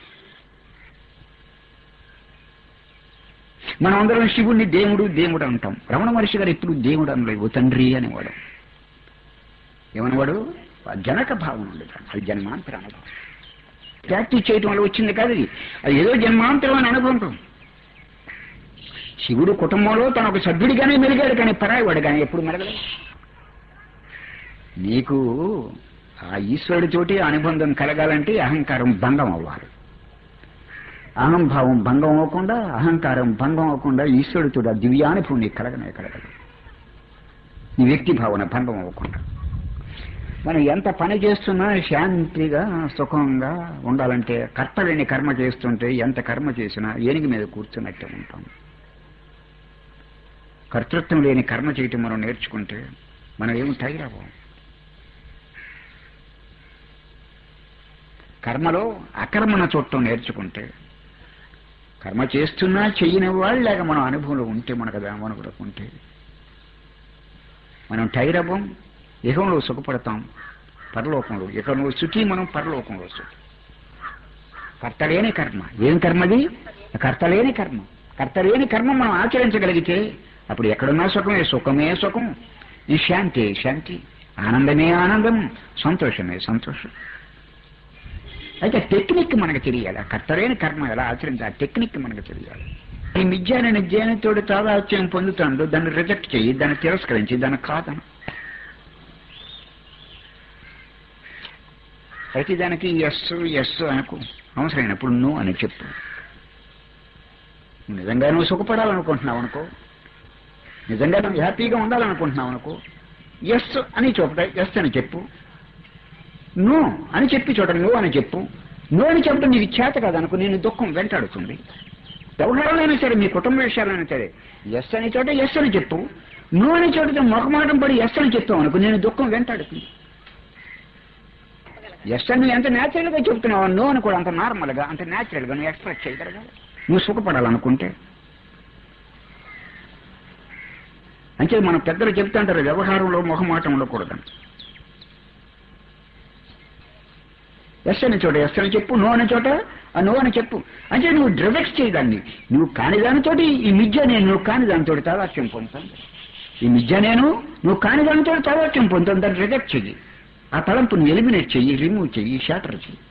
మనం అందరం శివుణ్ణి దేవుడు దేవుడు అంటాం. రమణ మహర్షి గారు ఎప్పుడు దేవుడు అనలేదు, ఓ తండ్రి అనేవాడు. ఏమనేవాడు? జనక భావం ఉండదు, అది జన్మాంతర అనుభవం. ప్రాక్టీస్ చేయటం వల్ల వచ్చింది కాదు, అది ఏదో జన్మాంతరం అని అనుకుంటాం. శివుడు కుటుంబంలో తన ఒక సభ్యుడిగానే మెలిగాడు, కానీ పరాయివాడు కానీ ఎప్పుడు మెలగలేదు. నీకు ఆ ఈశ్వరుడితోటి అనుబంధం కలగాలంటే అహంకారం భంగం అవ్వాలి. అహంభావం భంగం అవ్వకుండా, అహంకారం భంగం అవ్వకుండా ఈశ్వరుడితో ఆ దివ్యానుభవం నీకు కలగనే కలగదు. నీ వ్యక్తి భావన భంగం అవ్వకుండా. మనం ఎంత పని చేస్తున్నా శాంతిగా సుఖంగా ఉండాలంటే కర్తలేని కర్మ చేస్తుంటే ఎంత కర్మ చేసినా ఏనుగు మీద కూర్చున్నట్టే ఉంటాం. కర్తృత్వం లేని కర్మ చేయటం మనం నేర్చుకుంటే మనం ఏమి టైరావు. కర్మలో అకర్మణ చూడటం నేర్చుకుంటే, కర్మ చేస్తున్నా చెయ్యని వాళ్ళు లేక మనం అనుభవంలో ఉంటే, మనకు అది అనుభవం ఉంటే మనం టైరవ్వం. ఇహంలో సుఖపడతాం, పరలోకంలో ఇహంలో సుఖి, మనం పరలోకంలో సుఖి. కర్తలేని కర్మ. ఏం కర్మది? కర్తలేని కర్మ. కర్తలేని కర్మ మనం ఆచరించగలిగితే అప్పుడు ఎక్కడున్నా సుఖమే, సుఖమే సుఖం. ఈ శాంతి శాంతి, ఆనందమే ఆనందం, సంతోషమే సంతోషం. అయితే టెక్నిక్ మనకు తెలియాలి. ఆ కర్తరైన కర్మ ఎలా ఆచరించాలి, ఆ టెక్నిక్ మనకు తెలియాలి. ఈ మిథ్యాన్ని నిత్యానితోటి తాదాత్యం పొందుతాడు, దాన్ని రిజెక్ట్ చేయి, దాన్ని తిరస్కరించి దాన్ని కాదను. అయితే దానికి ఎస్ ఎస్ అనుకో, అవసరమైనప్పుడు నో అని చెప్పు. నిజంగా నువ్వు సుఖపడాలనుకుంటున్నావు అనుకో, నిజంగా నువ్వు హ్యాపీగా ఉండాలనుకుంటున్నావు అనుకో, ఎస్ అని చోట ఎస్ అని చెప్పు. నో అని చెప్పి చోట నో అని చెప్పు. నో అని చెప్పడం నీకు చేత కాదనుకో, నేను దుఃఖం వెంటాడుతుంది. వ్యవహారాలైనా సరే, మీ కుటుంబ విషయాలైనా సరే, ఎస్ అని చోట ఎస్ అని చెప్పు. నో అని చోట మొహమాటం పడి ఎస్ అని చెప్తావు అనుకో, నేను దుఃఖం వెంటాడుతుంది. ఎస్ అని నువ్వు ఎంత న్యాచురల్ గా చెప్తున్నావు, నో అని కూడా అంత నార్మల్ గా, అంత న్యాచురల్ గా నువ్వు ఎక్స్ప్రెస్ చేయగలగాలి నువ్వు సుఖపడాలనుకుంటే. అంటే మన పెద్దలు చెప్తుంటారు, వ్యవహారంలో మొహమాటం ఉండకూడదని. ఎస్ అని చోట ఎస్ అని చెప్పు, నో అని చోట ఆ నో అని చెప్పు. అంటే నువ్వు డ్రివెక్స్ చేయదాన్ని. నువ్వు కాని దానితోటి ఈ మిథ్య నేను, నువ్వు కాని దానితో తాదాత్యం పొందుతాను. ఈ మిథ్య నేను, నువ్వు కాని దానితో తాదాత్యం పొందుతాను. దాన్ని రిజెక్ట్ చెయ్యి, ఆ తలంపుని ఎలిమినేట్ చెయ్యి, రిమూవ్ చెయ్యి, షాటర్ చెయ్యి.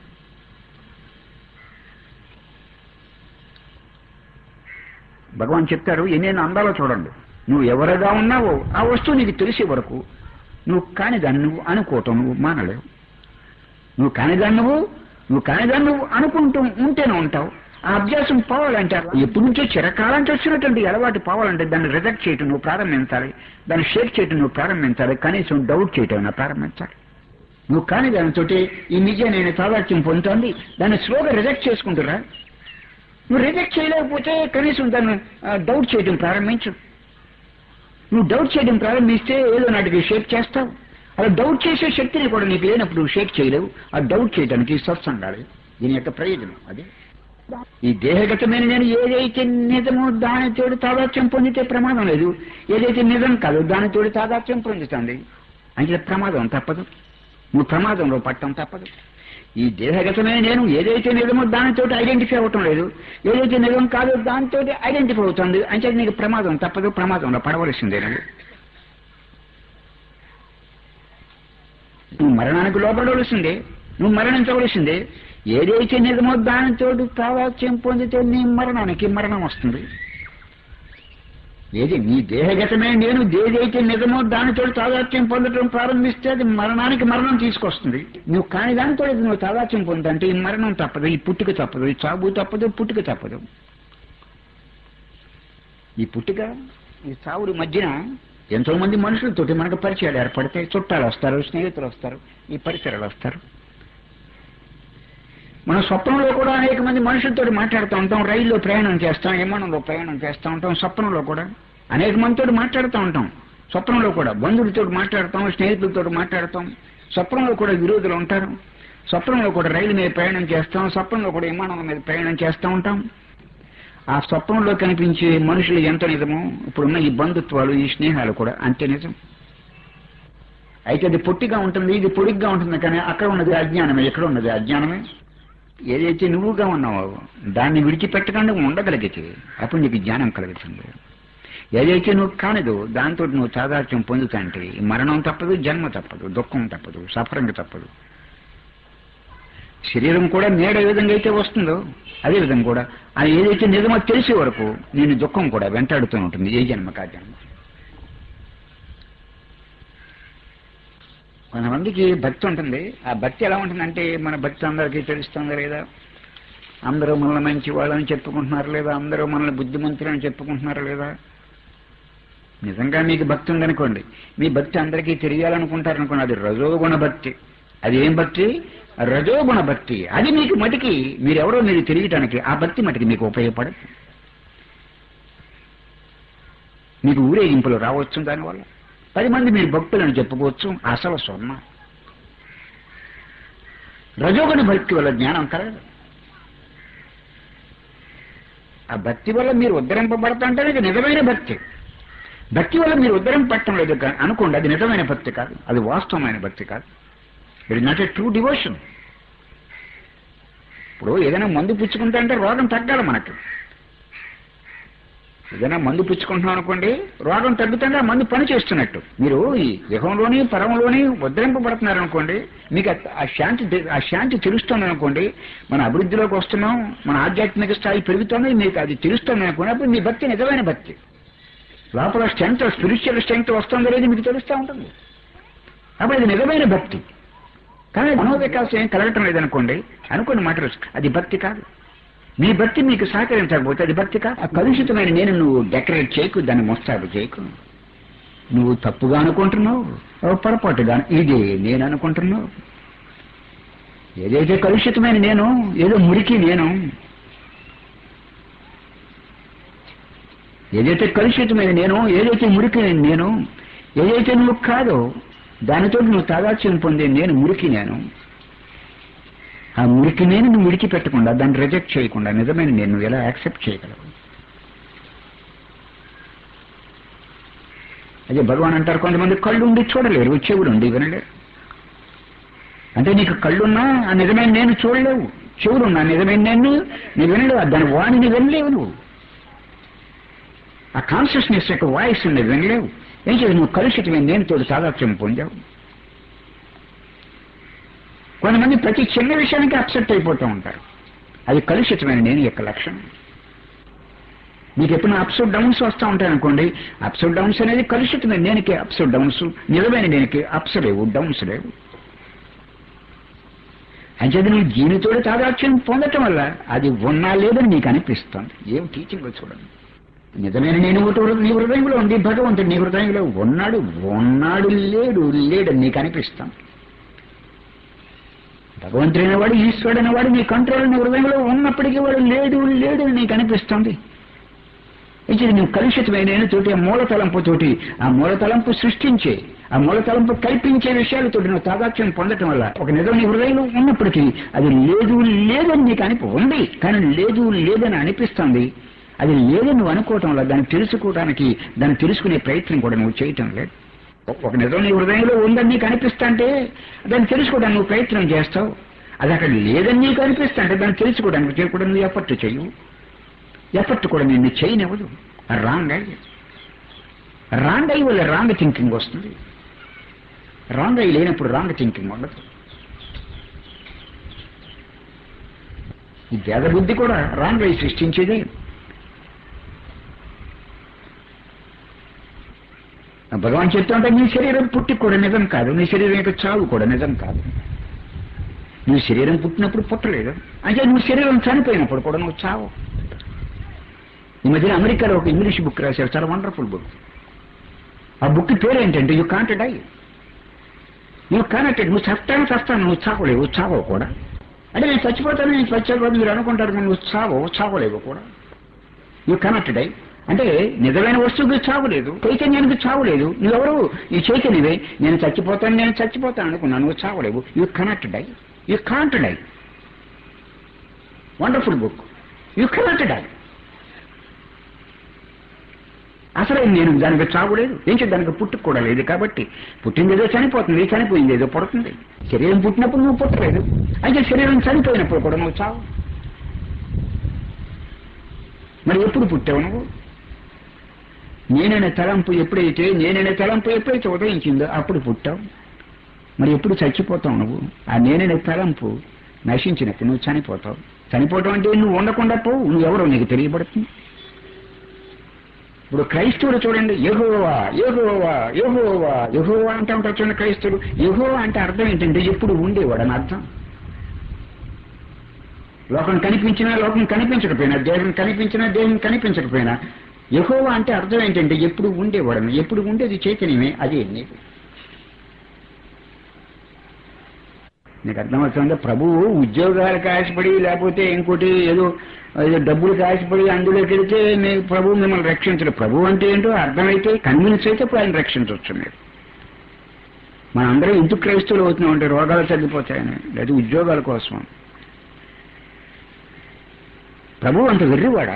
భగవాన్ చెప్తారు, ఎన్నెన్నో అందాలో చూడండి. నువ్వు ఎవరిగా ఉన్నావో ఆ వస్తువు నీకు తెలిసే వరకు నువ్వు కానిదాన్ని నువ్వు అనుకోవటం నువ్వు మానలేవు. నువ్వు కానిదాన్ని నువ్వు నువ్వు కానిదాన్ని నువ్వు అనుకుంటూ ఉంటేనే ఉంటావు. ఆ అభ్యాసం పోవాలంటే, ఎప్పటి నుంచో చిరకాలంటే వచ్చినటువంటి అలవాటు పోవాలంటే దాన్ని రిజెక్ట్ చేయటం నువ్వు ప్రారంభించాలి, దాన్ని షేక్ చేయటం నువ్వు ప్రారంభించాలి, కనీసం డౌట్ చేయటం ప్రారంభించాలి. నువ్వు కాని దానితోటి ఈ నిజ నేను తాదాత్యం పొందుతోంది, దాన్ని స్లోగా రిజెక్ట్ చేసుకుంటురా. నువ్వు రిజెక్ట్ చేయలేకపోతే కనీసం దాన్ని డౌట్ చేయడం ప్రారంభించు. నువ్వు డౌట్ చేయడం ప్రారంభిస్తే ఏదో నాటికి షేక్ చేస్తావు. అలా డౌట్ చేసే శక్తిని కూడా నీకు లేనప్పుడు షేక్ చేయలేవు. ఆ డౌట్ చేయడానికి సత్సంగాలి దీని యొక్క ప్రయోజనం. అది ఈ దేహగతమైన నేను ఏదైతే నిజమో దానితోటి తాదాత్యం పొందితే ప్రమాదం లేదు, ఏదైతే నిజం కాదు దానితోటి తాదాత్యం పొందుతుంది అంటే ప్రమాదం తప్పదు. నువ్వు ప్రమాదంలో పట్టడం తప్పదు. ఈ దేహగతమైన నేను ఏదైతే నిజమో దానితో ఐడెంటిఫై అవటం లేదు, ఏదైతే నిజం కాదో దానితో ఐడెంటిఫై అవుతుంది అంటే నీకు ప్రమాదం తప్పదు, ప్రమాదంలో పడవలసిందే. నువ్వు మరణానికి లోపడవలసిందే, నువ్వు మరణించవలసిందే. ఏదైతే నిజమో దానితో తాదాత్యం పొందితే నీ మరణానికి మరణం వస్తుంది. ఏది నీ దేహగతమే నేను ఏదైతే నిజమో దానితో తాదాత్యం పొందడం ప్రారంభిస్తే అది మరణానికి మరణం తీసుకొస్తుంది. నువ్వు కాని దానితో నువ్వు తాదాత్యం పొందంటే ఈ మరణం తప్పదు, ఈ పుట్టుక తప్పదు, ఈ చావు తప్పదు, పుట్టుక తప్పదు. ఈ పుట్టుక ఈ చావుడి మధ్యన ఎంతో మంది మనుషులతోటి మనకు పరిచయాలు ఏర్పడతాయి. చుట్టాలు వస్తారు, స్నేహితులు వస్తారు, ఈ పరిసరాలు వస్తారు. మన స్వప్నంలో కూడా అనేక మంది మనుషులతో మాట్లాడుతూ ఉంటాం. రైల్లో ప్రయాణం చేస్తాం, విమానంలో ప్రయాణం చేస్తూ ఉంటాం. స్వప్నంలో కూడా అనేక మందితో మాట్లాడుతూ ఉంటాం. స్వప్నంలో కూడా బంధువులతో మాట్లాడతాం, స్నేహితులతో మాట్లాడతాం. స్వప్నంలో కూడా విరోధులు ఉంటారు. స్వప్నంలో కూడా రైలు మీద ప్రయాణం చేస్తాం, స్వప్నంలో కూడా విమానం మీద ప్రయాణం చేస్తూ ఉంటాం. ఆ స్వప్నంలో కనిపించే మనుషులు ఎంత నిజమో ఇప్పుడున్న ఈ బంధుత్వాలు, ఈ స్నేహాలు కూడా అంతే నిజం. అయితే అది పొట్టిగా ఉంటుంది, ఇది పొడిగ్గా ఉంటుంది, కానీ అక్కడ ఉన్నది అజ్ఞానమే, ఎక్కడ ఉన్నది అజ్ఞానమే. ఏదైతే నువ్వుగా ఉన్నావో దాన్ని విడిచిపెట్టకుండా ఉండగలిగితే అప్పుడు నీకు జ్ఞానం కలుగుతుంది. ఏదైతే నువ్వు కానిదో దాంతో నువ్వు తాదాత్యం పొందుతాంటే మరణం తప్పదు, జన్మ తప్పదు, దుఃఖం తప్పదు, సఫరింగ్ తప్పదు. శరీరం కూడా నీడ ఏ విధంగా అయితే వస్తుందో అదే విధంగా కూడా అది ఏదైతే నిజమో తెలిసే వరకు నేను దుఃఖం కూడా వెంటాడుతూ ఉంటుంది, ఏ జన్మ కా జన్మ. కొంతమందికి భక్తి ఉంటుంది. ఆ భక్తి ఎలా ఉంటుందంటే మన భక్తి అందరికీ తెలుస్తుందా లేదా, అందరూ మనల్ని మంచి వాళ్ళని చెప్పుకుంటున్నారు లేదా, అందరూ మనల్ని బుద్ధిమంతులని చెప్పుకుంటున్నారా లేదా. నిజంగా మీకు భక్తి ఉందనుకోండి, మీ భక్తి అందరికీ తెలియాలనుకుంటారనుకోండి, అది రజోగుణ భక్తి. అది ఏం భక్తి? రజోగుణ భక్తి. అది మీకు మటుకి మీరెవరో మీరు తెలియటానికి ఆ భక్తి మటుకి మీకు ఉపయోగపడదు. మీకు ఊరేగింపులు రావచ్చు, దానివల్ల పది మంది మీరు భక్తులను చెప్పుకోవచ్చు. అసలు సొన్న రజోగుణ భక్తి వల్ల జ్ఞానం కలగదు. ఆ భక్తి వల్ల మీరు ఉద్ధరింపబడతాంటే అది నిజమైన భక్తి. భక్తి వల్ల మీరు ఉద్ధరింపట్టడం లేదు అనుకోండి, అది నిజమైన భక్తి కాదు, అది వాస్తవమైన భక్తి కాదు. It is not a true devotion. ఇప్పుడు ఏదైనా మందు పుచ్చుకుంటా అంటే రోగం తగ్గాలి మనకి. ఏదైనా మందు పుచ్చుకుంటున్నాం అనుకోండి, రోగం తగ్గుతుంది, ఆ మందు పని చేస్తున్నట్టు. మీరు ఈ యుగంలోని పరంలోని ఉద్ధరింపబడుతున్నారు అనుకోండి, మీకు ఆ శాంతి ఆ శాంతి తెలుస్తుంది అనుకోండి, మన అభివృద్ధిలోకి వస్తున్నాం, మన ఆధ్యాత్మిక స్థాయి పెరుగుతుంది, మీకు అది తెలుస్తుంది అనుకోండి, అప్పుడు మీ భక్తి నిజమైన భక్తి. లోపల స్ట్రెంగ్త్, స్పిరిచువల్ స్ట్రెంగ్త్ వస్తుందో లేదు మీకు తెలుస్తూ ఉంటుంది, అప్పుడు అది నిజమైన భక్తి. కానీ మనోవికాసం ఏం కలగటం లేదనుకోండి, అనుకోని మాటలు, అది భక్తి కాదు. నీ భక్తి మీకు సహకరించకపోతే అది భక్తి కాదు. ఆ కలుషితమైన నేను నువ్వు డెకరేట్ చేయకు, దాన్ని మోస్తాబు చేయకు. నువ్వు తప్పుగా అనుకుంటున్నావు, పొరపాటుగా ఇదే నేను అనుకుంటున్నావు. ఏదైతే కలుషితమైన నేను, ఏదో మురికి నేను, ఏదైతే కలుషితమైన నేను, ఏదైతే మురికి నేను, ఏదైతే నువ్వు కాదో దానితో నువ్వు తాదాత్యం పొందే నేను మురికి నేను. ఆ మురికి నేను నువ్వు విడిచిపెట్టకుండా, దాన్ని రిజెక్ట్ చేయకుండా నిజమైన నేను నువ్వు ఎలా యాక్సెప్ట్ చేయగలవు? అదే భగవాన్ అంటారు, కొంతమంది కళ్ళు ఉండి చూడలేరు, చెవులు ఉండి వినలేరు. అంటే నీకు కళ్ళున్నా ఆ నిజమైన నేను చూడలేవు, చెవులున్నా నిజమైన నేను నువ్వు వినలేవు, దాని వాణిని వినలేవు. నువ్వు ఆ కాన్షియస్నెస్ యొక్క వాయిస్ ఉన్నది వినలేవు. ఏం చేసి నువ్వు కలుషితమైన నేను తోడు తాదాత్యం పొందావు. కొంతమంది ప్రతి చిన్న విషయానికి అప్సెట్ అయిపోతూ ఉంటారు, అది కలుషితమైన నేను యొక్క లక్షణం. మీకు ఎప్పుడు అప్స్ డౌన్స్ వస్తూ ఉంటాయి అనుకోండి, అప్స్ డౌన్స్ అనేది కలుషితమైన నేనకే అప్స్ డౌన్స్, నిజమైన నేనకి అప్స్ లేవు, డౌన్స్ లేవు. అంచేది నువ్వు దీనితోటి తాదాత్యం పొందటం వల్ల అది ఉన్నా లేదని నీకు అనిపిస్తుంది. ఏం టీచింగ్ చూడండి, నిజమైన నేను నీ హృదయంలో ఉంది, భగవంతుడు నీ హృదయంలో ఉన్నాడు, ఉన్నాడు లేడు లేడని నీకు అనిపిస్తాం. భగవంతుడైన వాడు, ఈశ్వరుడైన వాడు నీ కంట్రోల్ నీ హృదయంలో ఉన్నప్పటికీ వాడు లేడు లేడు అని నీకు అనిపిస్తుంది. ఇది నువ్వు కలుషితమైన తోటి, ఆ మూలతలంపుతోటి, ఆ మూలతలంపు సృష్టించే, ఆ మూలతలంపు కల్పించే విషయాలతోటి నువ్వు తాదాత్యం పొందటం వల్ల ఒక నిజం నీ హృదయంలో ఉన్నప్పటికీ అది లేదు లేదని నీకు అనిపి ఉంది, కానీ లేదు లేదని అనిపిస్తుంది. అది లేదని నువ్వు అనుకోవటం వల్ల దాన్ని తెలుసుకోవడానికి, దాన్ని తెలుసుకునే ప్రయత్నం కూడా నువ్వు చేయటం లేదు. ఒక నిజం నీ హృదయంలో ఉందని నీకు అనిపిస్తా అంటే దాన్ని తెలుసుకోవడానికి నువ్వు ప్రయత్నం చేస్తావు. అది అక్కడ లేదని నీకు అనిపిస్తా అంటే దాన్ని తెలుసుకోవడానికి చేయకుండా నువ్వు ఎఫర్ట్ చేయవు. ఎఫర్ట్ కూడా నిన్ను చేయనివ్వదు. రాంగ్ అయ్యి రాంగ్ అయ్యి వల్ల రాంగ్ థింకింగ్ వస్తుంది. రాంగ్ అయ్యి లేనప్పుడు రాంగ్ థింకింగ్ ఉండదు. ఈ భేద బుద్ధి కూడా రాంగ్ అయ్యి సృష్టించేదే. భగవాన్ చెప్తుంటే నీ శరీరం పుట్టి కూడా నిజం కాదు, నీ శరీరం యొక్క చావు కూడా నిజం కాదు. నువ్వు శరీరం పుట్టినప్పుడు పుట్టలేదు, అంటే నువ్వు శరీరం చనిపోయినప్పుడు కూడా నువ్వు చావు. ఈ మధ్యన అమెరికాలో ఒక ఇంగ్లీష్ బుక్ రాశారు, చాలా వండర్ఫుల్ బుక్. ఆ బుక్ పేరు ఏంటంటే you can't die, you can't. నువ్వు చస్తాను చస్తాను నువ్వు చావలేవు, చావవు కూడా. అంటే నేను చచ్చిపోతాను, నేను చచ్చిపోతాను మీరు అనుకుంటారు, నువ్వు చావవు, చావలేవు కూడా. యూ కాంట్ డై అంటే నిజమైన వస్తువుకి చావు లేదు, చైతన్యానికి చావు లేదు. నువ్వెవరు? ఈ చైతన్యవే. నేను చచ్చిపోతాను నేను చచ్చిపోతాను అనుకున్నాను, నువ్వు చావలేవు. You cannot die, you can't die. Wonderful book. You cannot die. అసలు నేను దానికి చావు లేదు, ఏం చేద్దాం, దానికి పుట్టుకు కూడా లేదు. కాబట్టి పుట్టింది ఏదో చనిపోతుంది, చనిపోయింది ఏదో పుడుతుంది. శరీరం పుట్టినప్పుడు నువ్వు పుట్టలేదు, అయితే శరీరం చనిపోయినప్పుడు కూడా నువ్వు చావు. మరి ఎప్పుడు పుట్టావు నువ్వు? నేననే తలంపు ఎప్పుడైతే నేననే తలంపు ఎప్పుడైతే ఉదయించిందో అప్పుడు పుట్టావు. మరి ఎప్పుడు చచ్చిపోతావు నువ్వు? ఆ నేననే తలంపు నశించినప్పుడు నువ్వు చనిపోతావు. చనిపోవటం అంటే నువ్వు ఉండకుండా పోవు, నువ్వెవరో నీకు తెలియబడుతుంది. ఇప్పుడు క్రైస్తవుడు చూడండి, యెహోవా యెహోవా యెహోవా యెహోవా అంటే ఉంటారు చూడండి క్రైస్తవుడు. యెహోవా అంటే అర్థం ఏంటంటే ఎప్పుడు ఉండేవాడు అని అర్థం. లోకం కనిపించినా లోకం కనిపించకపోయినా, దేహం కనిపించినా దేహం కనిపించకపోయినా, యెహోవా అంటే అర్థం ఏంటంటే ఎప్పుడు ఉండేవాడని. ఎప్పుడు ఉండేది చైతన్యమే, అదే నీకు. నీకు అర్థమవుతుందా? ప్రభువు ఉద్యోగాలకు ఆశపడి లేకపోతే ఇంకోటి ఏదో ఏదో డబ్బులకు ఆశపడి అందులోకి వెళితే మీకు ప్రభువు మిమ్మల్ని రక్షించడు. ప్రభు అంటే ఏంటో అర్థమైతే కన్విన్స్ అయితే ఇప్పుడు ఆయన రక్షించవచ్చు. మీరు మనందరం ఎందుకు క్రైస్తవులు అవుతున్నాం అంటే రోగాలు తగ్గిపోతాయని, లేదా ఉద్యోగాల కోసం. ప్రభు అంత వెర్రివాడా?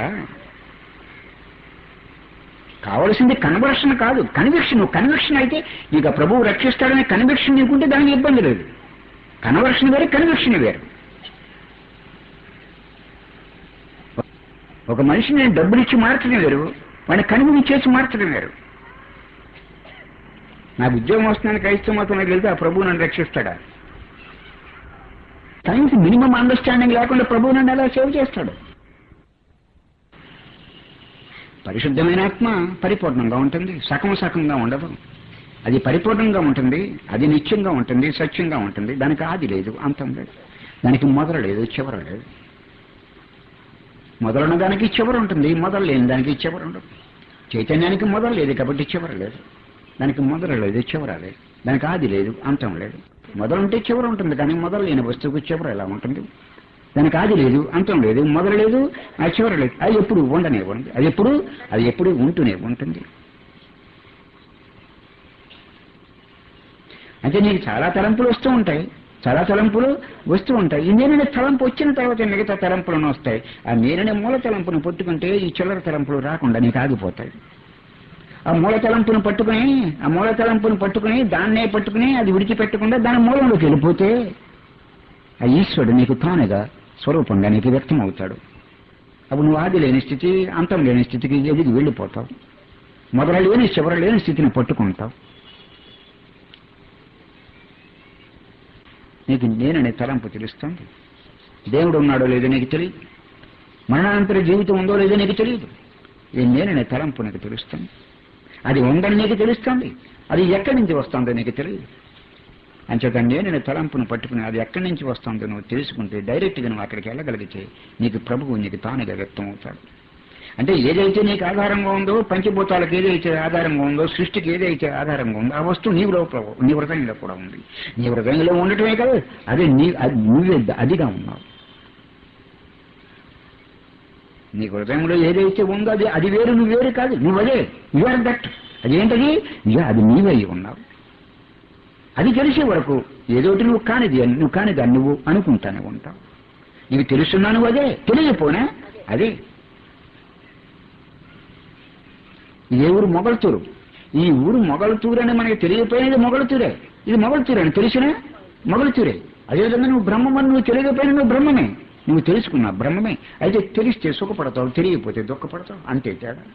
కావలసింది కన్వర్షన్ కాదు, కన్విక్షన్. కన్విక్షన్ అయితే ఇక ప్రభువు రక్షిస్తాడనే కన్విక్షన్ నీకుంటే దానికి ఇబ్బంది లేదు. కన్వర్షన్ వేరు, కన్విక్షన్ వేరు. ఒక మనిషిని నేను డబ్బులు ఇచ్చి మార్చడం వేరు, వాడిని కన్విన్స్ చేసి మార్చడం వేరు. నాకు ఉద్యోగం వస్తుందని క్రైస్తవ మతంలోకి వెళ్తే ఆ ప్రభువు నన్ను రక్షిస్తాడా? సైన్స్ మినిమం అండర్స్టాండింగ్ లేకుండా ప్రభువు నన్ను ఎలా సేవ్ చేస్తాడు? పరిశుద్ధమైన ఆత్మ పరిపూర్ణంగా ఉంటుంది, సకం సకంగా ఉండదు. అది పరిపూర్ణంగా ఉంటుంది, అది నిత్యంగా ఉంటుంది, సత్యంగా ఉంటుంది. దానికి ఆది లేదు, అంతం లేదు, దానికి మొదలు లేదు, చివర లేదు. మొదలున్న దానికి చివర ఉంటుంది, మొదలు లేని దానికి చివర ఉండదు. చైతన్యానికి మొదలు లేదు కాబట్టి చివర లేదు, దానికి మొదలు లేదు, చివర లేదు. దానికి ఆది లేదు, అంతం లేదు. మొదలుంటే చివర ఉంటుంది, కానీ మొదలు లేని వస్తువుకు చివర ఎలా ఉంటుంది? దానికి ఆది లేదు, అంతం లేదు, మొదలు లేదు, ఆ చివర లేదు. అది ఎప్పుడు ఉండనే ఉంది, అది ఎప్పుడు అది ఎప్పుడు ఉంటూనే ఉంటుంది. అంటే నీకు చాలా తలంపులు వస్తూ ఉంటాయి, చాలా తలంపులు వస్తూ ఉంటాయి. ఈ నేననే తలంపు వచ్చిన తర్వాత మిగతా తలంపులను వస్తాయి. ఆ నేననే మూల తలంపును పట్టుకుంటే ఈ చిల్లర తలంపులు రాకుండా నీకు ఆగిపోతాయి. ఆ మూల తలంపును పట్టుకుని ఆ మూల తలంపును పట్టుకుని దాన్నే పట్టుకుని అది విడిచిపెట్టకుండా దాని మూలంలోకి వెళ్ళిపోతే ఆ ఈశ్వరుడు నీకు తానుగా స్వరూపంగా నీకు వ్యక్తం అవుతాడు. అప్పుడు నువ్వు ఆది లేని స్థితి, అంతం లేని స్థితికి ఎదిగి వెళ్ళిపోతావు. మొదలు లేని చివర లేని స్థితిని పట్టుకుంటావు. నీకు నేననే తలంపు తెలుస్తుంది. దేవుడు ఉన్నాడో లేదో నీకు తెలియదు, మరణానంతర జీవితం ఉందో లేదో నీకు తెలియదు. ఈ నేననే తలంపు నీకు తెలుస్తుంది. అది ఉందని నీకు తెలుస్తుంది, అది ఎక్కడి నుంచి వస్తుందో నీకు తెలియదు. అంచేత నేననే తలంపును పట్టుకుని అది ఎక్కడి నుంచి వస్తుందో నువ్వు తెలుసుకుంటే డైరెక్ట్గా నువ్వు అక్కడికి వెళ్ళగలిగితే నీకు ప్రభువు నీకు తానుగా వ్యక్తం అవుతాడు. అంటే ఏదైతే నీకు ఆధారంగా ఉందో, పంచభూతాలకు ఏదైతే ఆధారంగా ఉందో, సృష్టికి ఏదైతే ఆధారంగా ఉందో ఆ వస్తువు నీ లోపల నీ హృదయంలో కూడా ఉంది. నీ హృదయంలో ఉండటమే కదా, అదే నీ అది నువ్వే అదిగా ఉన్నావు. నీ హృదయంలో ఏదైతే ఉందో అది అది వేరు, నువ్వు వేరు కాదు, నువ్వు అదే, యు ఆర్ దట్. అదేంటది? ఇక అది నీవై ఉన్నావు. అది తెలిసే వరకు ఏదోటి నువ్వు కానిది నువ్వు కానిది నువ్వు అనుకుంటానే ఉంటావు. నీకు తెలుస్తున్నా నువ్వు అదే, తెలియపోనా అదే. ఏ ఊరు? మొగల్తూరు. ఈ ఊరు మొగల్తూరు అని మనకి తెలియపోయినది మొగల్తూరే. ఇది మొగల్తూరే అని తెలిసినా మొగల్తూరే. అదేవిధంగా నువ్వు బ్రహ్మమని నువ్వు తెలియకపోయినా నువ్వు బ్రహ్మమే, నువ్వు తెలుసుకున్నా బ్రహ్మమే. అయితే తెలిస్తే సుఖపడతావు, తెలియకపోతే దుఃఖపడతావు, అంతే తేడా.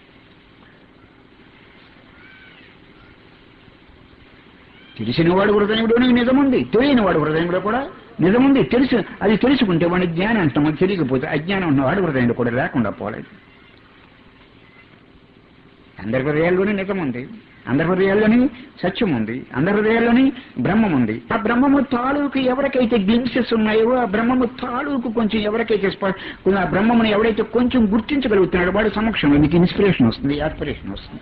తెలిసిన వాడు హృదయంలో నిజముంది, తెలియని వాడు హృదయంలో కూడా నిజముంది. తెలుసు అది తెలుసుకుంటే వాడి జ్ఞానం అంటాం, అది తెలియకపోతే అజ్ఞానం ఉన్న వాడు హృదయంలో కూడా లేకుండా పోలేదు. అందరి హృదయాల్లోనే నిజం ఉంది, అందరి హృదయాల్లోని సత్యం ఉంది, అందరి హృదయాల్లోని బ్రహ్మం ఉంది. ఆ బ్రహ్మము తాలూకు ఎవరికైతే గ్లింప్సెస్ ఉన్నాయో, ఆ బ్రహ్మము తాలూకు కొంచెం ఎవరికైతే ఆ బ్రహ్మమును ఎవరైతే కొంచెం గుర్తించగలుగుతున్నాడో వాడి సమక్షంలో మీకు ఇన్స్పిరేషన్ వస్తుంది, ఆస్పిరేషన్ వస్తుంది.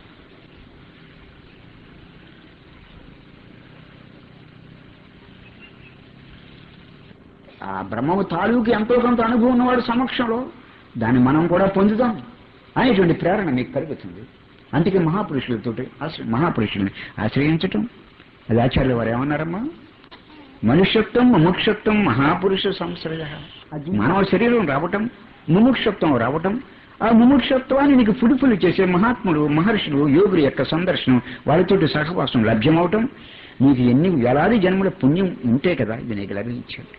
ఆ బ్రహ్మము తాలూకు ఎంతో కొంత అనుభవం ఉన్నవాడు సమక్షంలో దాన్ని మనం కూడా పొందుతాం అనేటువంటి ప్రేరణ మీకు కలుగుతుంది. అందుకే మహాపురుషులతో మహాపురుషుల్ని ఆశ్రయించటం. అది ఆచార్యుల వారు ఏమన్నారమ్మా? మనుష్యత్వం ముముక్షత్వం మహాపురుష సంశ్రయ. మానవ శరీరం రావటం, ముముక్షత్వం రావటం, ఆ ముముక్షత్వాన్ని నీకు ఫుడిఫుల్ చేసే మహాత్ములు, మహర్షులు, యోగుల యొక్క సందర్శనం, వారితోటి సహవాసం లభ్యమవటం, నీకు ఎన్ని వేలాది జన్మల పుణ్యం ఉంటే కదా ఇది నీకు లభించాడు.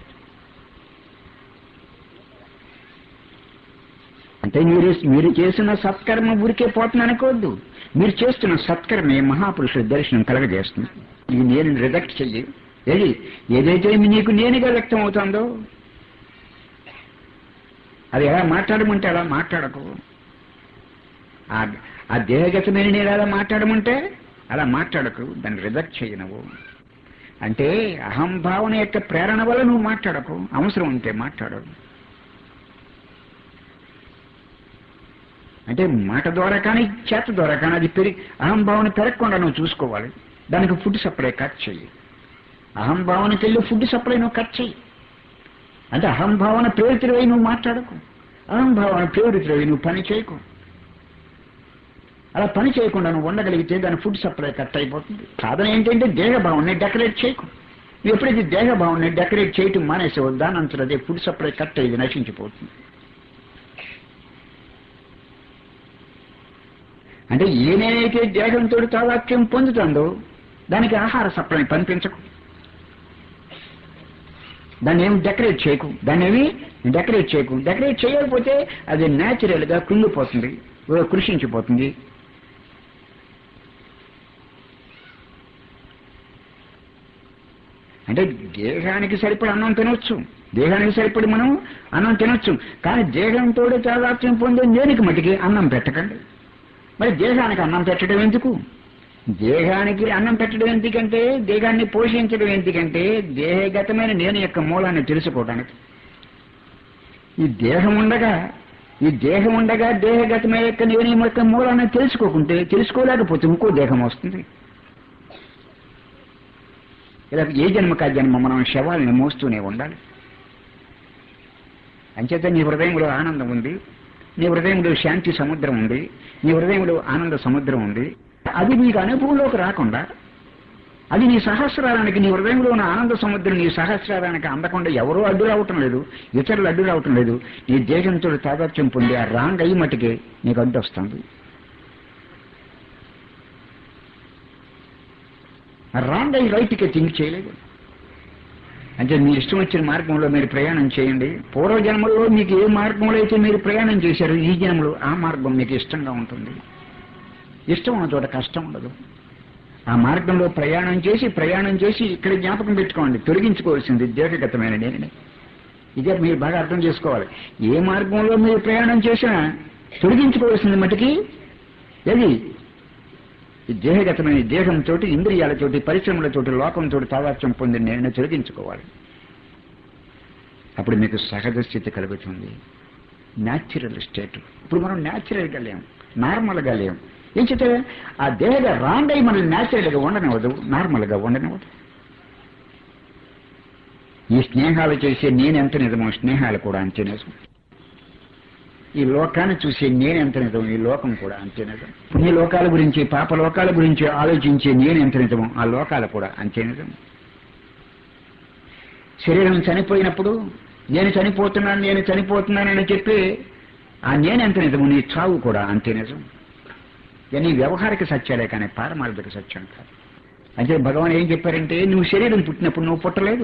అంటే మీరు మీరు చేసిన సత్కర్మ ఊరికే పోతుంది అనుకోవద్దు. మీరు చేస్తున్న సత్కర్మే మహాపురుషుల దర్శనం కలగజేస్తుంది. ఇది నేను రిజెక్ట్ చెయ్యి. ఏది ఏదైతే నీకు నేనుగా వ్యక్తం అవుతుందో అది ఎలా మాట్లాడమంటే అలా మాట్లాడకు. ఆ దేహగతమైన నేను ఎలా మాట్లాడమంటే అలా మాట్లాడకు, దాన్ని రిజెక్ట్ చెయ్యి నువ్వు. అంటే అహంభావన యొక్క ప్రేరణ వల్ల నువ్వు మాట్లాడకు, అవసరం ఉంటే మాట్లాడకు. అంటే మాట ద్వారా కానీ చేత ద్వారా కానీ అది పెరిగి అహంభావన పెరగకుండా నువ్వు చూసుకోవాలి. దానికి ఫుడ్ సప్లై కట్ చెయ్యి. అహంభావనకి వెళ్ళి ఫుడ్ సప్లై నువ్వు కట్ చెయ్యి. అంటే అహంభావన ప్రేరితులై నువ్వు మాట్లాడకు, అహంభావన ప్రేరితులై నువ్వు పని చేయకు. అలా పని చేయకుండా నువ్వు ఉండగలిగితే దాని ఫుడ్ సప్లై కట్ అయిపోతుంది. సాధన ఏంటంటే దేహభావాన్ని డెకరేట్ చేయకు. నువ్వు ఎప్పుడైతే దేహభావాన్ని డెకరేట్ చేయటం మానేసావో దాని అంతా అదే ఫుడ్ సప్లై కట్ అయ్యి నశించిపోతుంది. అంటే ఏనేనైతే దేహంతో తాదాత్యం పొందుతుందో దానికి ఆహార సప్లై పంపించకు, దాన్ని ఏమి డెకరేట్ చేయకు, దాన్ని ఏమి డెకరేట్ చేయకు. డెకరేట్ చేయకపోతే అది న్యాచురల్గా కృంగిపోతుంది, కృషించిపోతుంది, అంటే దేహానికి సరిపడి అన్నం తినొచ్చు, దేహానికి సరిపడి మనం అన్నం తినొచ్చు, కానీ దేహంతో తాదాత్మ్యం పొందే నేనికి మటుకి అన్నం పెట్టకండి. మరి దేహానికి అన్నం పెట్టడం ఎందుకు? దేహానికి అన్నం పెట్టడం ఎందుకంటే, దేహాన్ని పోషించడం ఎందుకంటే, దేహగతమైన నేను యొక్క మూలాన్ని తెలుసుకోవడానికి. ఈ దేహం ఉండగా ఈ దేహం ఉండగా దేహగతమైన యొక్క నేను యొక్క మూలాన్ని తెలుసుకోకుంటే, తెలుసుకోలేకపోతే ఇంకో దేహం వస్తుంది. ఇలా ఏ జన్మకా జన్మ మనం శవాల్ని మోస్తూనే ఉండాలి. అంచేత నీ హృదయంలో ఆనందం ఉంది, నీ హృదయంలో శాంతి సముద్రం ఉంది, నీ హృదయంలో ఆనంద సముద్రం ఉంది. అది నీకు అనుభవంలోకి రాకుండా, అది నీ సహస్రారానికి, నీ హృదయంలో ఉన్న ఆనంద సముద్రం నీ సహస్రారానికి అందకుండా ఎవరో అడ్డు రావటం లేదు, ఇతరులు అడ్డు రావటం లేదు. నీ దేశంతో తాదాత్మ్యం పొంది ఆ రాంగ్ అయ్యి మట్టుకే నీకు అడ్డు వస్తుంది. ఆ రాంగ్ అయ్యి రైట్కి థింక్ చేయలేదు. అంటే మీ ఇష్టం వచ్చిన మార్గంలో మీరు ప్రయాణం చేయండి. పూర్వజన్మల్లో మీకు ఏ మార్గంలో అయితే మీరు ప్రయాణం చేశారో ఈ జన్మలో ఆ మార్గం మీకు ఇష్టంగా ఉంటుంది. ఇష్టం ఉన్న చోట కష్టం ఉండదు. ఆ మార్గంలో ప్రయాణం చేసి ప్రయాణం చేసి ఇక్కడ జ్ఞాపకం పెట్టుకోండి, తొలగించుకోవాల్సింది దేహగతమైన నేనే. ఇదే మీరు బాగా అర్థం చేసుకోవాలి. ఏ మార్గంలో మీరు ప్రయాణం చేసినా తొలగించుకోవాల్సింది మటుకి ఏది? ఈ దేహగతమైన దేహంతో, ఇంద్రియాలతోటి, పరిశ్రమలతోటి, లోకంతో తాదాత్మ్యం పొంది నేను తొలగించుకోవాలి. అప్పుడు మీకు సహజ స్థితి కలుగుతుంది, న్యాచురల్ స్టేట్. ఇప్పుడు మనం న్యాచురల్గా లేము, నార్మల్గా లేము. ఏం చెప్తే ఆ దేహగా రాంగ్ అయి మనల్ని న్యాచురల్గా ఉండనివ్వదు, నార్మల్గా ఉండనివ్వదు. ఈ స్నేహాలు చేసే నేనెంత నిజమో స్నేహాలు కూడా అంతే నిజం. ఈ లోకాన్ని చూసే నేనెంత నిజం ఈ లోకం కూడా అంతే నిజం. పుణ్య లోకాల గురించి, పాప లోకాల గురించి ఆలోచించే నేనెంత నిజమో ఆ లోకాలు కూడా అంతే నిజం. శరీరం చనిపోయినప్పుడు నేను చనిపోతున్నాను నేను చనిపోతున్నానని చెప్పి ఆ నేనెంత నిజమో నీ చావు కూడా అంతే నిజం. ఇవన్నీ వ్యవహారిక సత్యాలే కానీ పారమార్థిక సత్యం కాదు. అంటే భగవాన్ ఏం చెప్పారంటే, నువ్వు శరీరం పుట్టినప్పుడు నువ్వు పుట్టలేదు.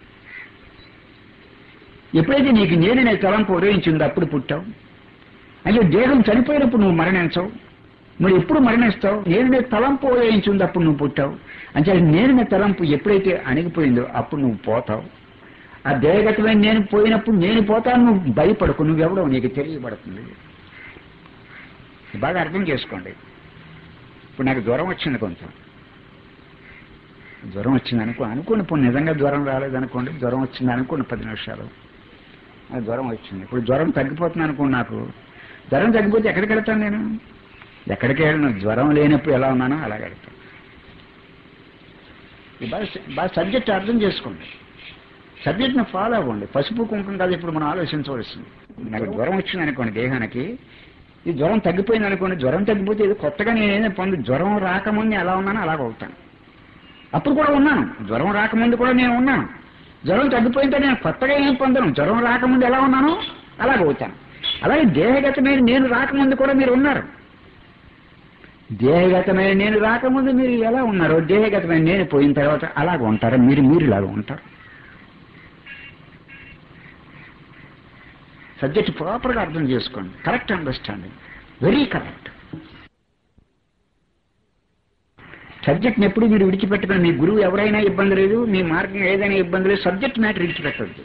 ఎప్పుడైతే నీకు నేననే తలంపు ఉదయించిందో అప్పుడు పుట్టావు. అంటే దేహం చనిపోయినప్పుడు నువ్వు మరణించవు. మరి ఎప్పుడు మరణిస్తావు? నేననే తలంపు ఉదయించిందో అప్పుడు నువ్వు పుట్టావు. అంటే నేననే తలంపు ఎప్పుడైతే అణిగిపోయిందో అప్పుడు నువ్వు పోతావు. ఆ దేహగతమైన నేను పోయినప్పుడు నేను పోతాను, నువ్వు భయపడకు, నువ్వెవడో నీకు తెలియబడుతుంది. బాగా అర్థం చేసుకోండి. ఇప్పుడు నాకు జ్వరం వచ్చింది, కొంచెం జ్వరం వచ్చింది అనుకో అనుకోండి ఇప్పుడు నిజంగా జ్వరం రాలేదనుకోండి, జ్వరం వచ్చింది అనుకోండి పది నిమిషాలు నాకు జ్వరం వచ్చింది. ఇప్పుడు జ్వరం తగ్గిపోతుంది అనుకోండి, నాకు జ్వరం తగ్గిపోతే ఎక్కడికి వెళ్తాను? నేను ఎక్కడికి వెళ్ళను. జ్వరం లేనప్పుడు ఎలా ఉన్నానో అలాగే వెళ్తాను. బాగా బాగా సబ్జెక్ట్ అర్థం చేసుకోండి, సబ్జెక్ట్ని ఫాలో అవ్వండి. పసుపు కుంకుమ కాదు ఇప్పుడు మనం ఆలోచించవలసింది. నాకు జ్వరం వచ్చింది అనుకోండి దేహానికి, ఈ జ్వరం తగ్గిపోయింది అనుకోండి, జ్వరం తగ్గిపోతే ఇది కొత్తగా నేనేదో పొంది జ్వరం రాకముందు ఎలా ఉన్నానో అలాగ అవుతాను. అప్పుడు కూడా ఉన్నాను, జ్వరం రాకముందు కూడా నేను ఉన్నాను. జ్వరం తగ్గిపోయింటే నేను కొత్తగా ఏం పొందను, జ్వరం రాకముందు ఎలా ఉన్నానో అలాగ అవుతాను. అలాగే దేహగతమైన నేను రాకముందు కూడా మీరు ఉన్నారు. దేహగతమైన నేను రాకముందు మీరు ఎలా ఉన్నారో దేహగతమైన నేను పోయిన తర్వాత అలాగ ఉంటారు. మీరు మీరు ఇలాగ ఉంటారు. సబ్జెక్ట్ ప్రాపర్గా అర్థం చేసుకోండి. Correct understanding, very correct. సబ్జెక్ట్ని ఎప్పుడు మీరు విడిచిపెట్టకండి. మీ గురువు ఎవరైనా ఇబ్బంది లేదు, మీ మార్గం ఏదైనా ఇబ్బంది లేదు, సబ్జెక్ట్ మ్యాటర్ విడిచిపెట్టద్దు.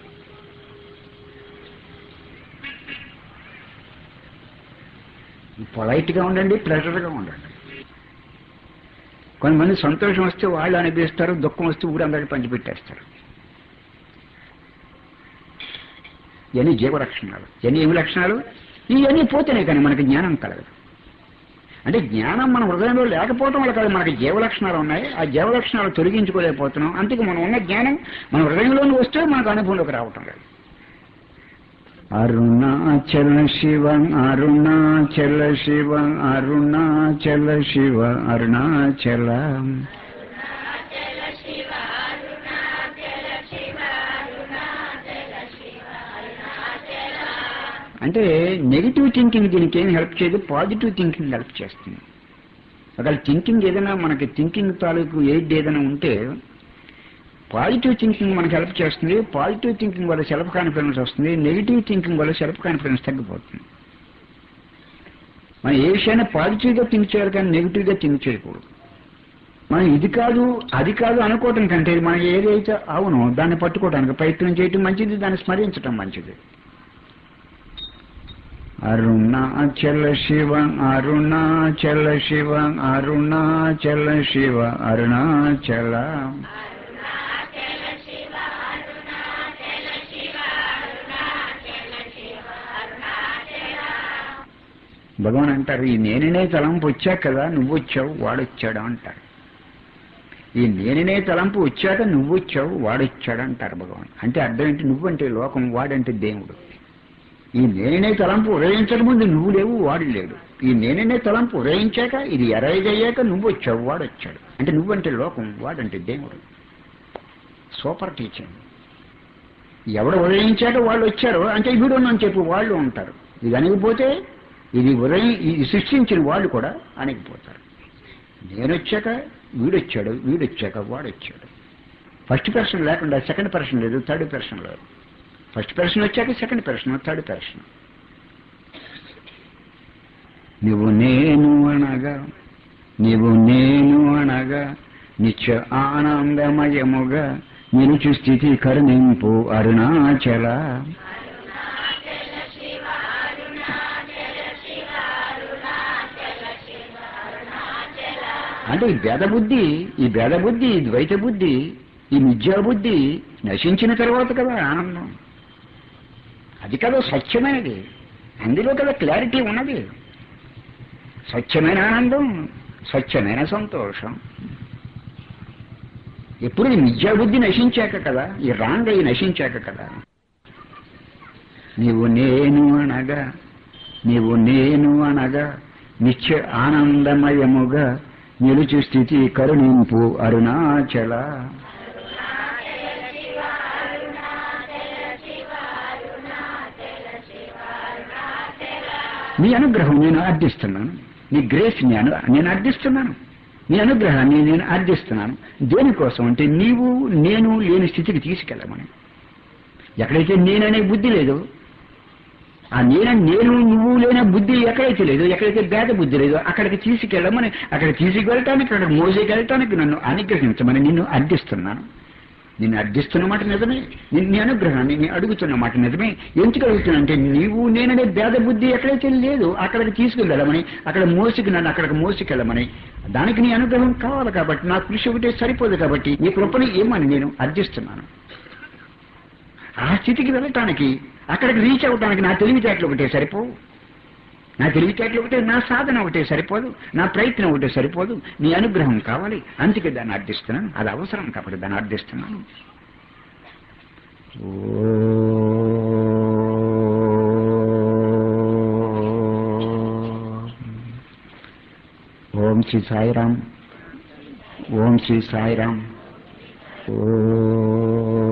పొలైట్గా ఉండండి, ప్లెజర్గా ఉండండి. కొంతమంది సంతోషం వస్తే వాళ్ళు అనిపిస్తారు, దుఃఖం వస్తే ఊరందరికీ పంచిపెట్టేస్తారు. ఇవన్నీ జీవలక్షణాలు. ఇవన్నీ ఏమి లక్షణాలు? ఇవన్నీ పోతేనే కానీ మనకి జ్ఞానం కలగదు. అంటే జ్ఞానం మన హృదయంలో లేకపోవటం వల్ల కాదు, మనకి జీవలక్షణాలు ఉన్నాయి. ఆ జీవలక్షణాలు తొలగించుకోలేకపోతున్నాం. అందుకే మనం ఉన్న జ్ఞానం మన హృదయంలోకి వస్తే మనకు అనుభవంలోకి రావటం లేదు. అరుణాచల శివ అరుణాచల శివ అరుణాచల శివ అరుణాచల. అంటే నెగిటివ్ థింకింగ్ దీనికి ఏం హెల్ప్ చేయదు, పాజిటివ్ థింకింగ్ హెల్ప్ చేస్తుంది. ఒకవేళ థింకింగ్ ఏదైనా మనకి థింకింగ్ తాలూకు ఎయిడ్ ఏదైనా ఉంటే పాజిటివ్ థింకింగ్ మనకు హెల్ప్ చేస్తుంది. పాజిటివ్ థింకింగ్ వల్ల సెల్ఫ్ కాన్ఫిడెన్స్ వస్తుంది. నెగిటివ్ థింకింగ్ వల్ల సెల్ఫ్ కాన్ఫిడెన్స్ తగ్గిపోతుంది. మనం ఏ విషయాన్ని పాజిటివ్గా థింక్ చేయాలి కానీ నెగిటివ్గా థింక్ చేయకూడదు. మనం ఇది కాదు అది కాదు అనుకోవటం కంటే మనం ఏదైతే అవును దాన్ని పట్టుకోవడానికి ప్రయత్నం చేయటం మంచిది, దాన్ని స్మరించటం మంచిది. అరుణాచల శివ అరుణాచల శివ అరుణాచల శివ అరుణాచల భగవాన్ అంటారు, ఈ నేననే తలంపు వచ్చాక కదా నువ్వు వచ్చావు వాడొచ్చాడు అంటారు. ఈ నేననే తలంపు వచ్చాక నువ్వు వచ్చావు వాడొచ్చాడు అంటారు భగవాన్. అంటే అర్థం ఏంటి? నువ్వంటే లోకం, వాడంటే దేవుడు. ఈ నేననే తలంపు ఉదయించక ముందు నువ్వు లేవు, వాడు లేడు. ఈ నేననే తలంపు ఉదయించాక ఇది ఎరైజ్ అయ్యాక నువ్వు వచ్చావు వాడొచ్చాడు. అంటే నువ్వంటే లోకం, వాడంటే దేవుడు. Super teaching. ఎవడు ఉదయించాక వాళ్ళు వచ్చారో అంటే వీడు అని చెప్పి వాళ్ళు ఉంటారు. ఇది అణిగిపోతే ఇది ఉదయం ఇది సృష్టించిన వాళ్ళు కూడా అణిగిపోతారు. నేనొచ్చాక వీడొచ్చాడు, వీడొచ్చాక వాడొచ్చాడు. ఫస్ట్ పర్సన్ లేకుండా సెకండ్ పర్సన్ లేదు, థర్డ్ పర్సన్ లేదు. ఫస్ట్ పర్సన్ వచ్చాక సెకండ్ పర్సన్, థర్డ్ పర్సన్. నువ్వు నేను అనగా నీవు నేను అనగా నిత్య ఆనందమయముగా నిలుచు స్థితి కరుణింపు అరుణాచల. అంటే ఈ భేద బుద్ధి ఈ భేద బుద్ధి ఈ ద్వైత బుద్ధి ఈ మిథ్యా బుద్ధి నశించిన తర్వాత కదా ఆనందం. అది కదా స్వచ్ఛమైనది, అందులో కదా క్లారిటీ ఉన్నది. స్వచ్ఛమైన ఆనందం, స్వచ్ఛమైన సంతోషం. ఎప్పుడు ఈ మిథ్యా బుద్ధి నశించాక కదా, ఈ రాంగ్ అయి నశించాక కదా. నీవు నేను అనగా నీవు నేను అనగా నిత్య ఆనందమయముగా నిలుచు స్థితి కరుణింపు అరుణాచల. నీ అనుగ్రహం నేను అర్థిస్తున్నాను, నీ గ్రేస్ నేను నేను అర్థిస్తున్నాను, నీ అనుగ్రహాన్ని నేను అర్థిస్తున్నాను. దేనికోసం అంటే నీవు నేను లేని స్థితికి తీసుకెళ్ళమని. ఎక్కడైతే నేననే బుద్ధి లేదో, ఆ నేను నేను నువ్వు లేని బుద్ధి ఎక్కడైతే లేదో, ఎక్కడైతే భేద బుద్ధి లేదో అక్కడికి తీసుకెళ్ళమని, అక్కడ తీసుకెళ్ళటానికి అక్కడ మోసేకెళ్ళటానికి నన్ను అనుగ్రహించమని నిన్ను అర్థిస్తున్నాను. నిన్ను అర్థిస్తున్నమాట నిజమే, నీ అనుగ్రహాన్ని నేను అడుగుతున్న మాట నిజమే. ఎందుకు అడుగుతున్నా అంటే నీవు నేననే భేద బుద్ధి ఎక్కడైతే లేదో అక్కడికి తీసుకెళ్ళమని, అక్కడ మోసుకు నన్ను అక్కడికి మోసుకెళ్ళమని. దానికి నీ అనుగ్రహం కావాలి కాబట్టి, నా కృషి ఒకటే సరిపోదు కాబట్టి నీ కృపని ఏమని నేను అర్థిస్తున్నాను. ఆ స్థితికి వెళ్ళటానికి, అక్కడికి రీచ్ అవటానికి నా తెలివితేటలు ఒకటే సరిపోవు, నా తెలివితేటలు ఒకటే, నా సాధన ఒకటే సరిపోదు, నా ప్రయత్నం ఒకటే సరిపోదు. నీ అనుగ్రహం కావాలి, అందుకే దాన్ని అర్థిస్తున్నాను. అది అవసరం కాబట్టి దాన్ని అర్థిస్తున్నాను. ఓం శ్రీ సాయిరామ్. ఓం శ్రీ సాయిరామ్. ఓ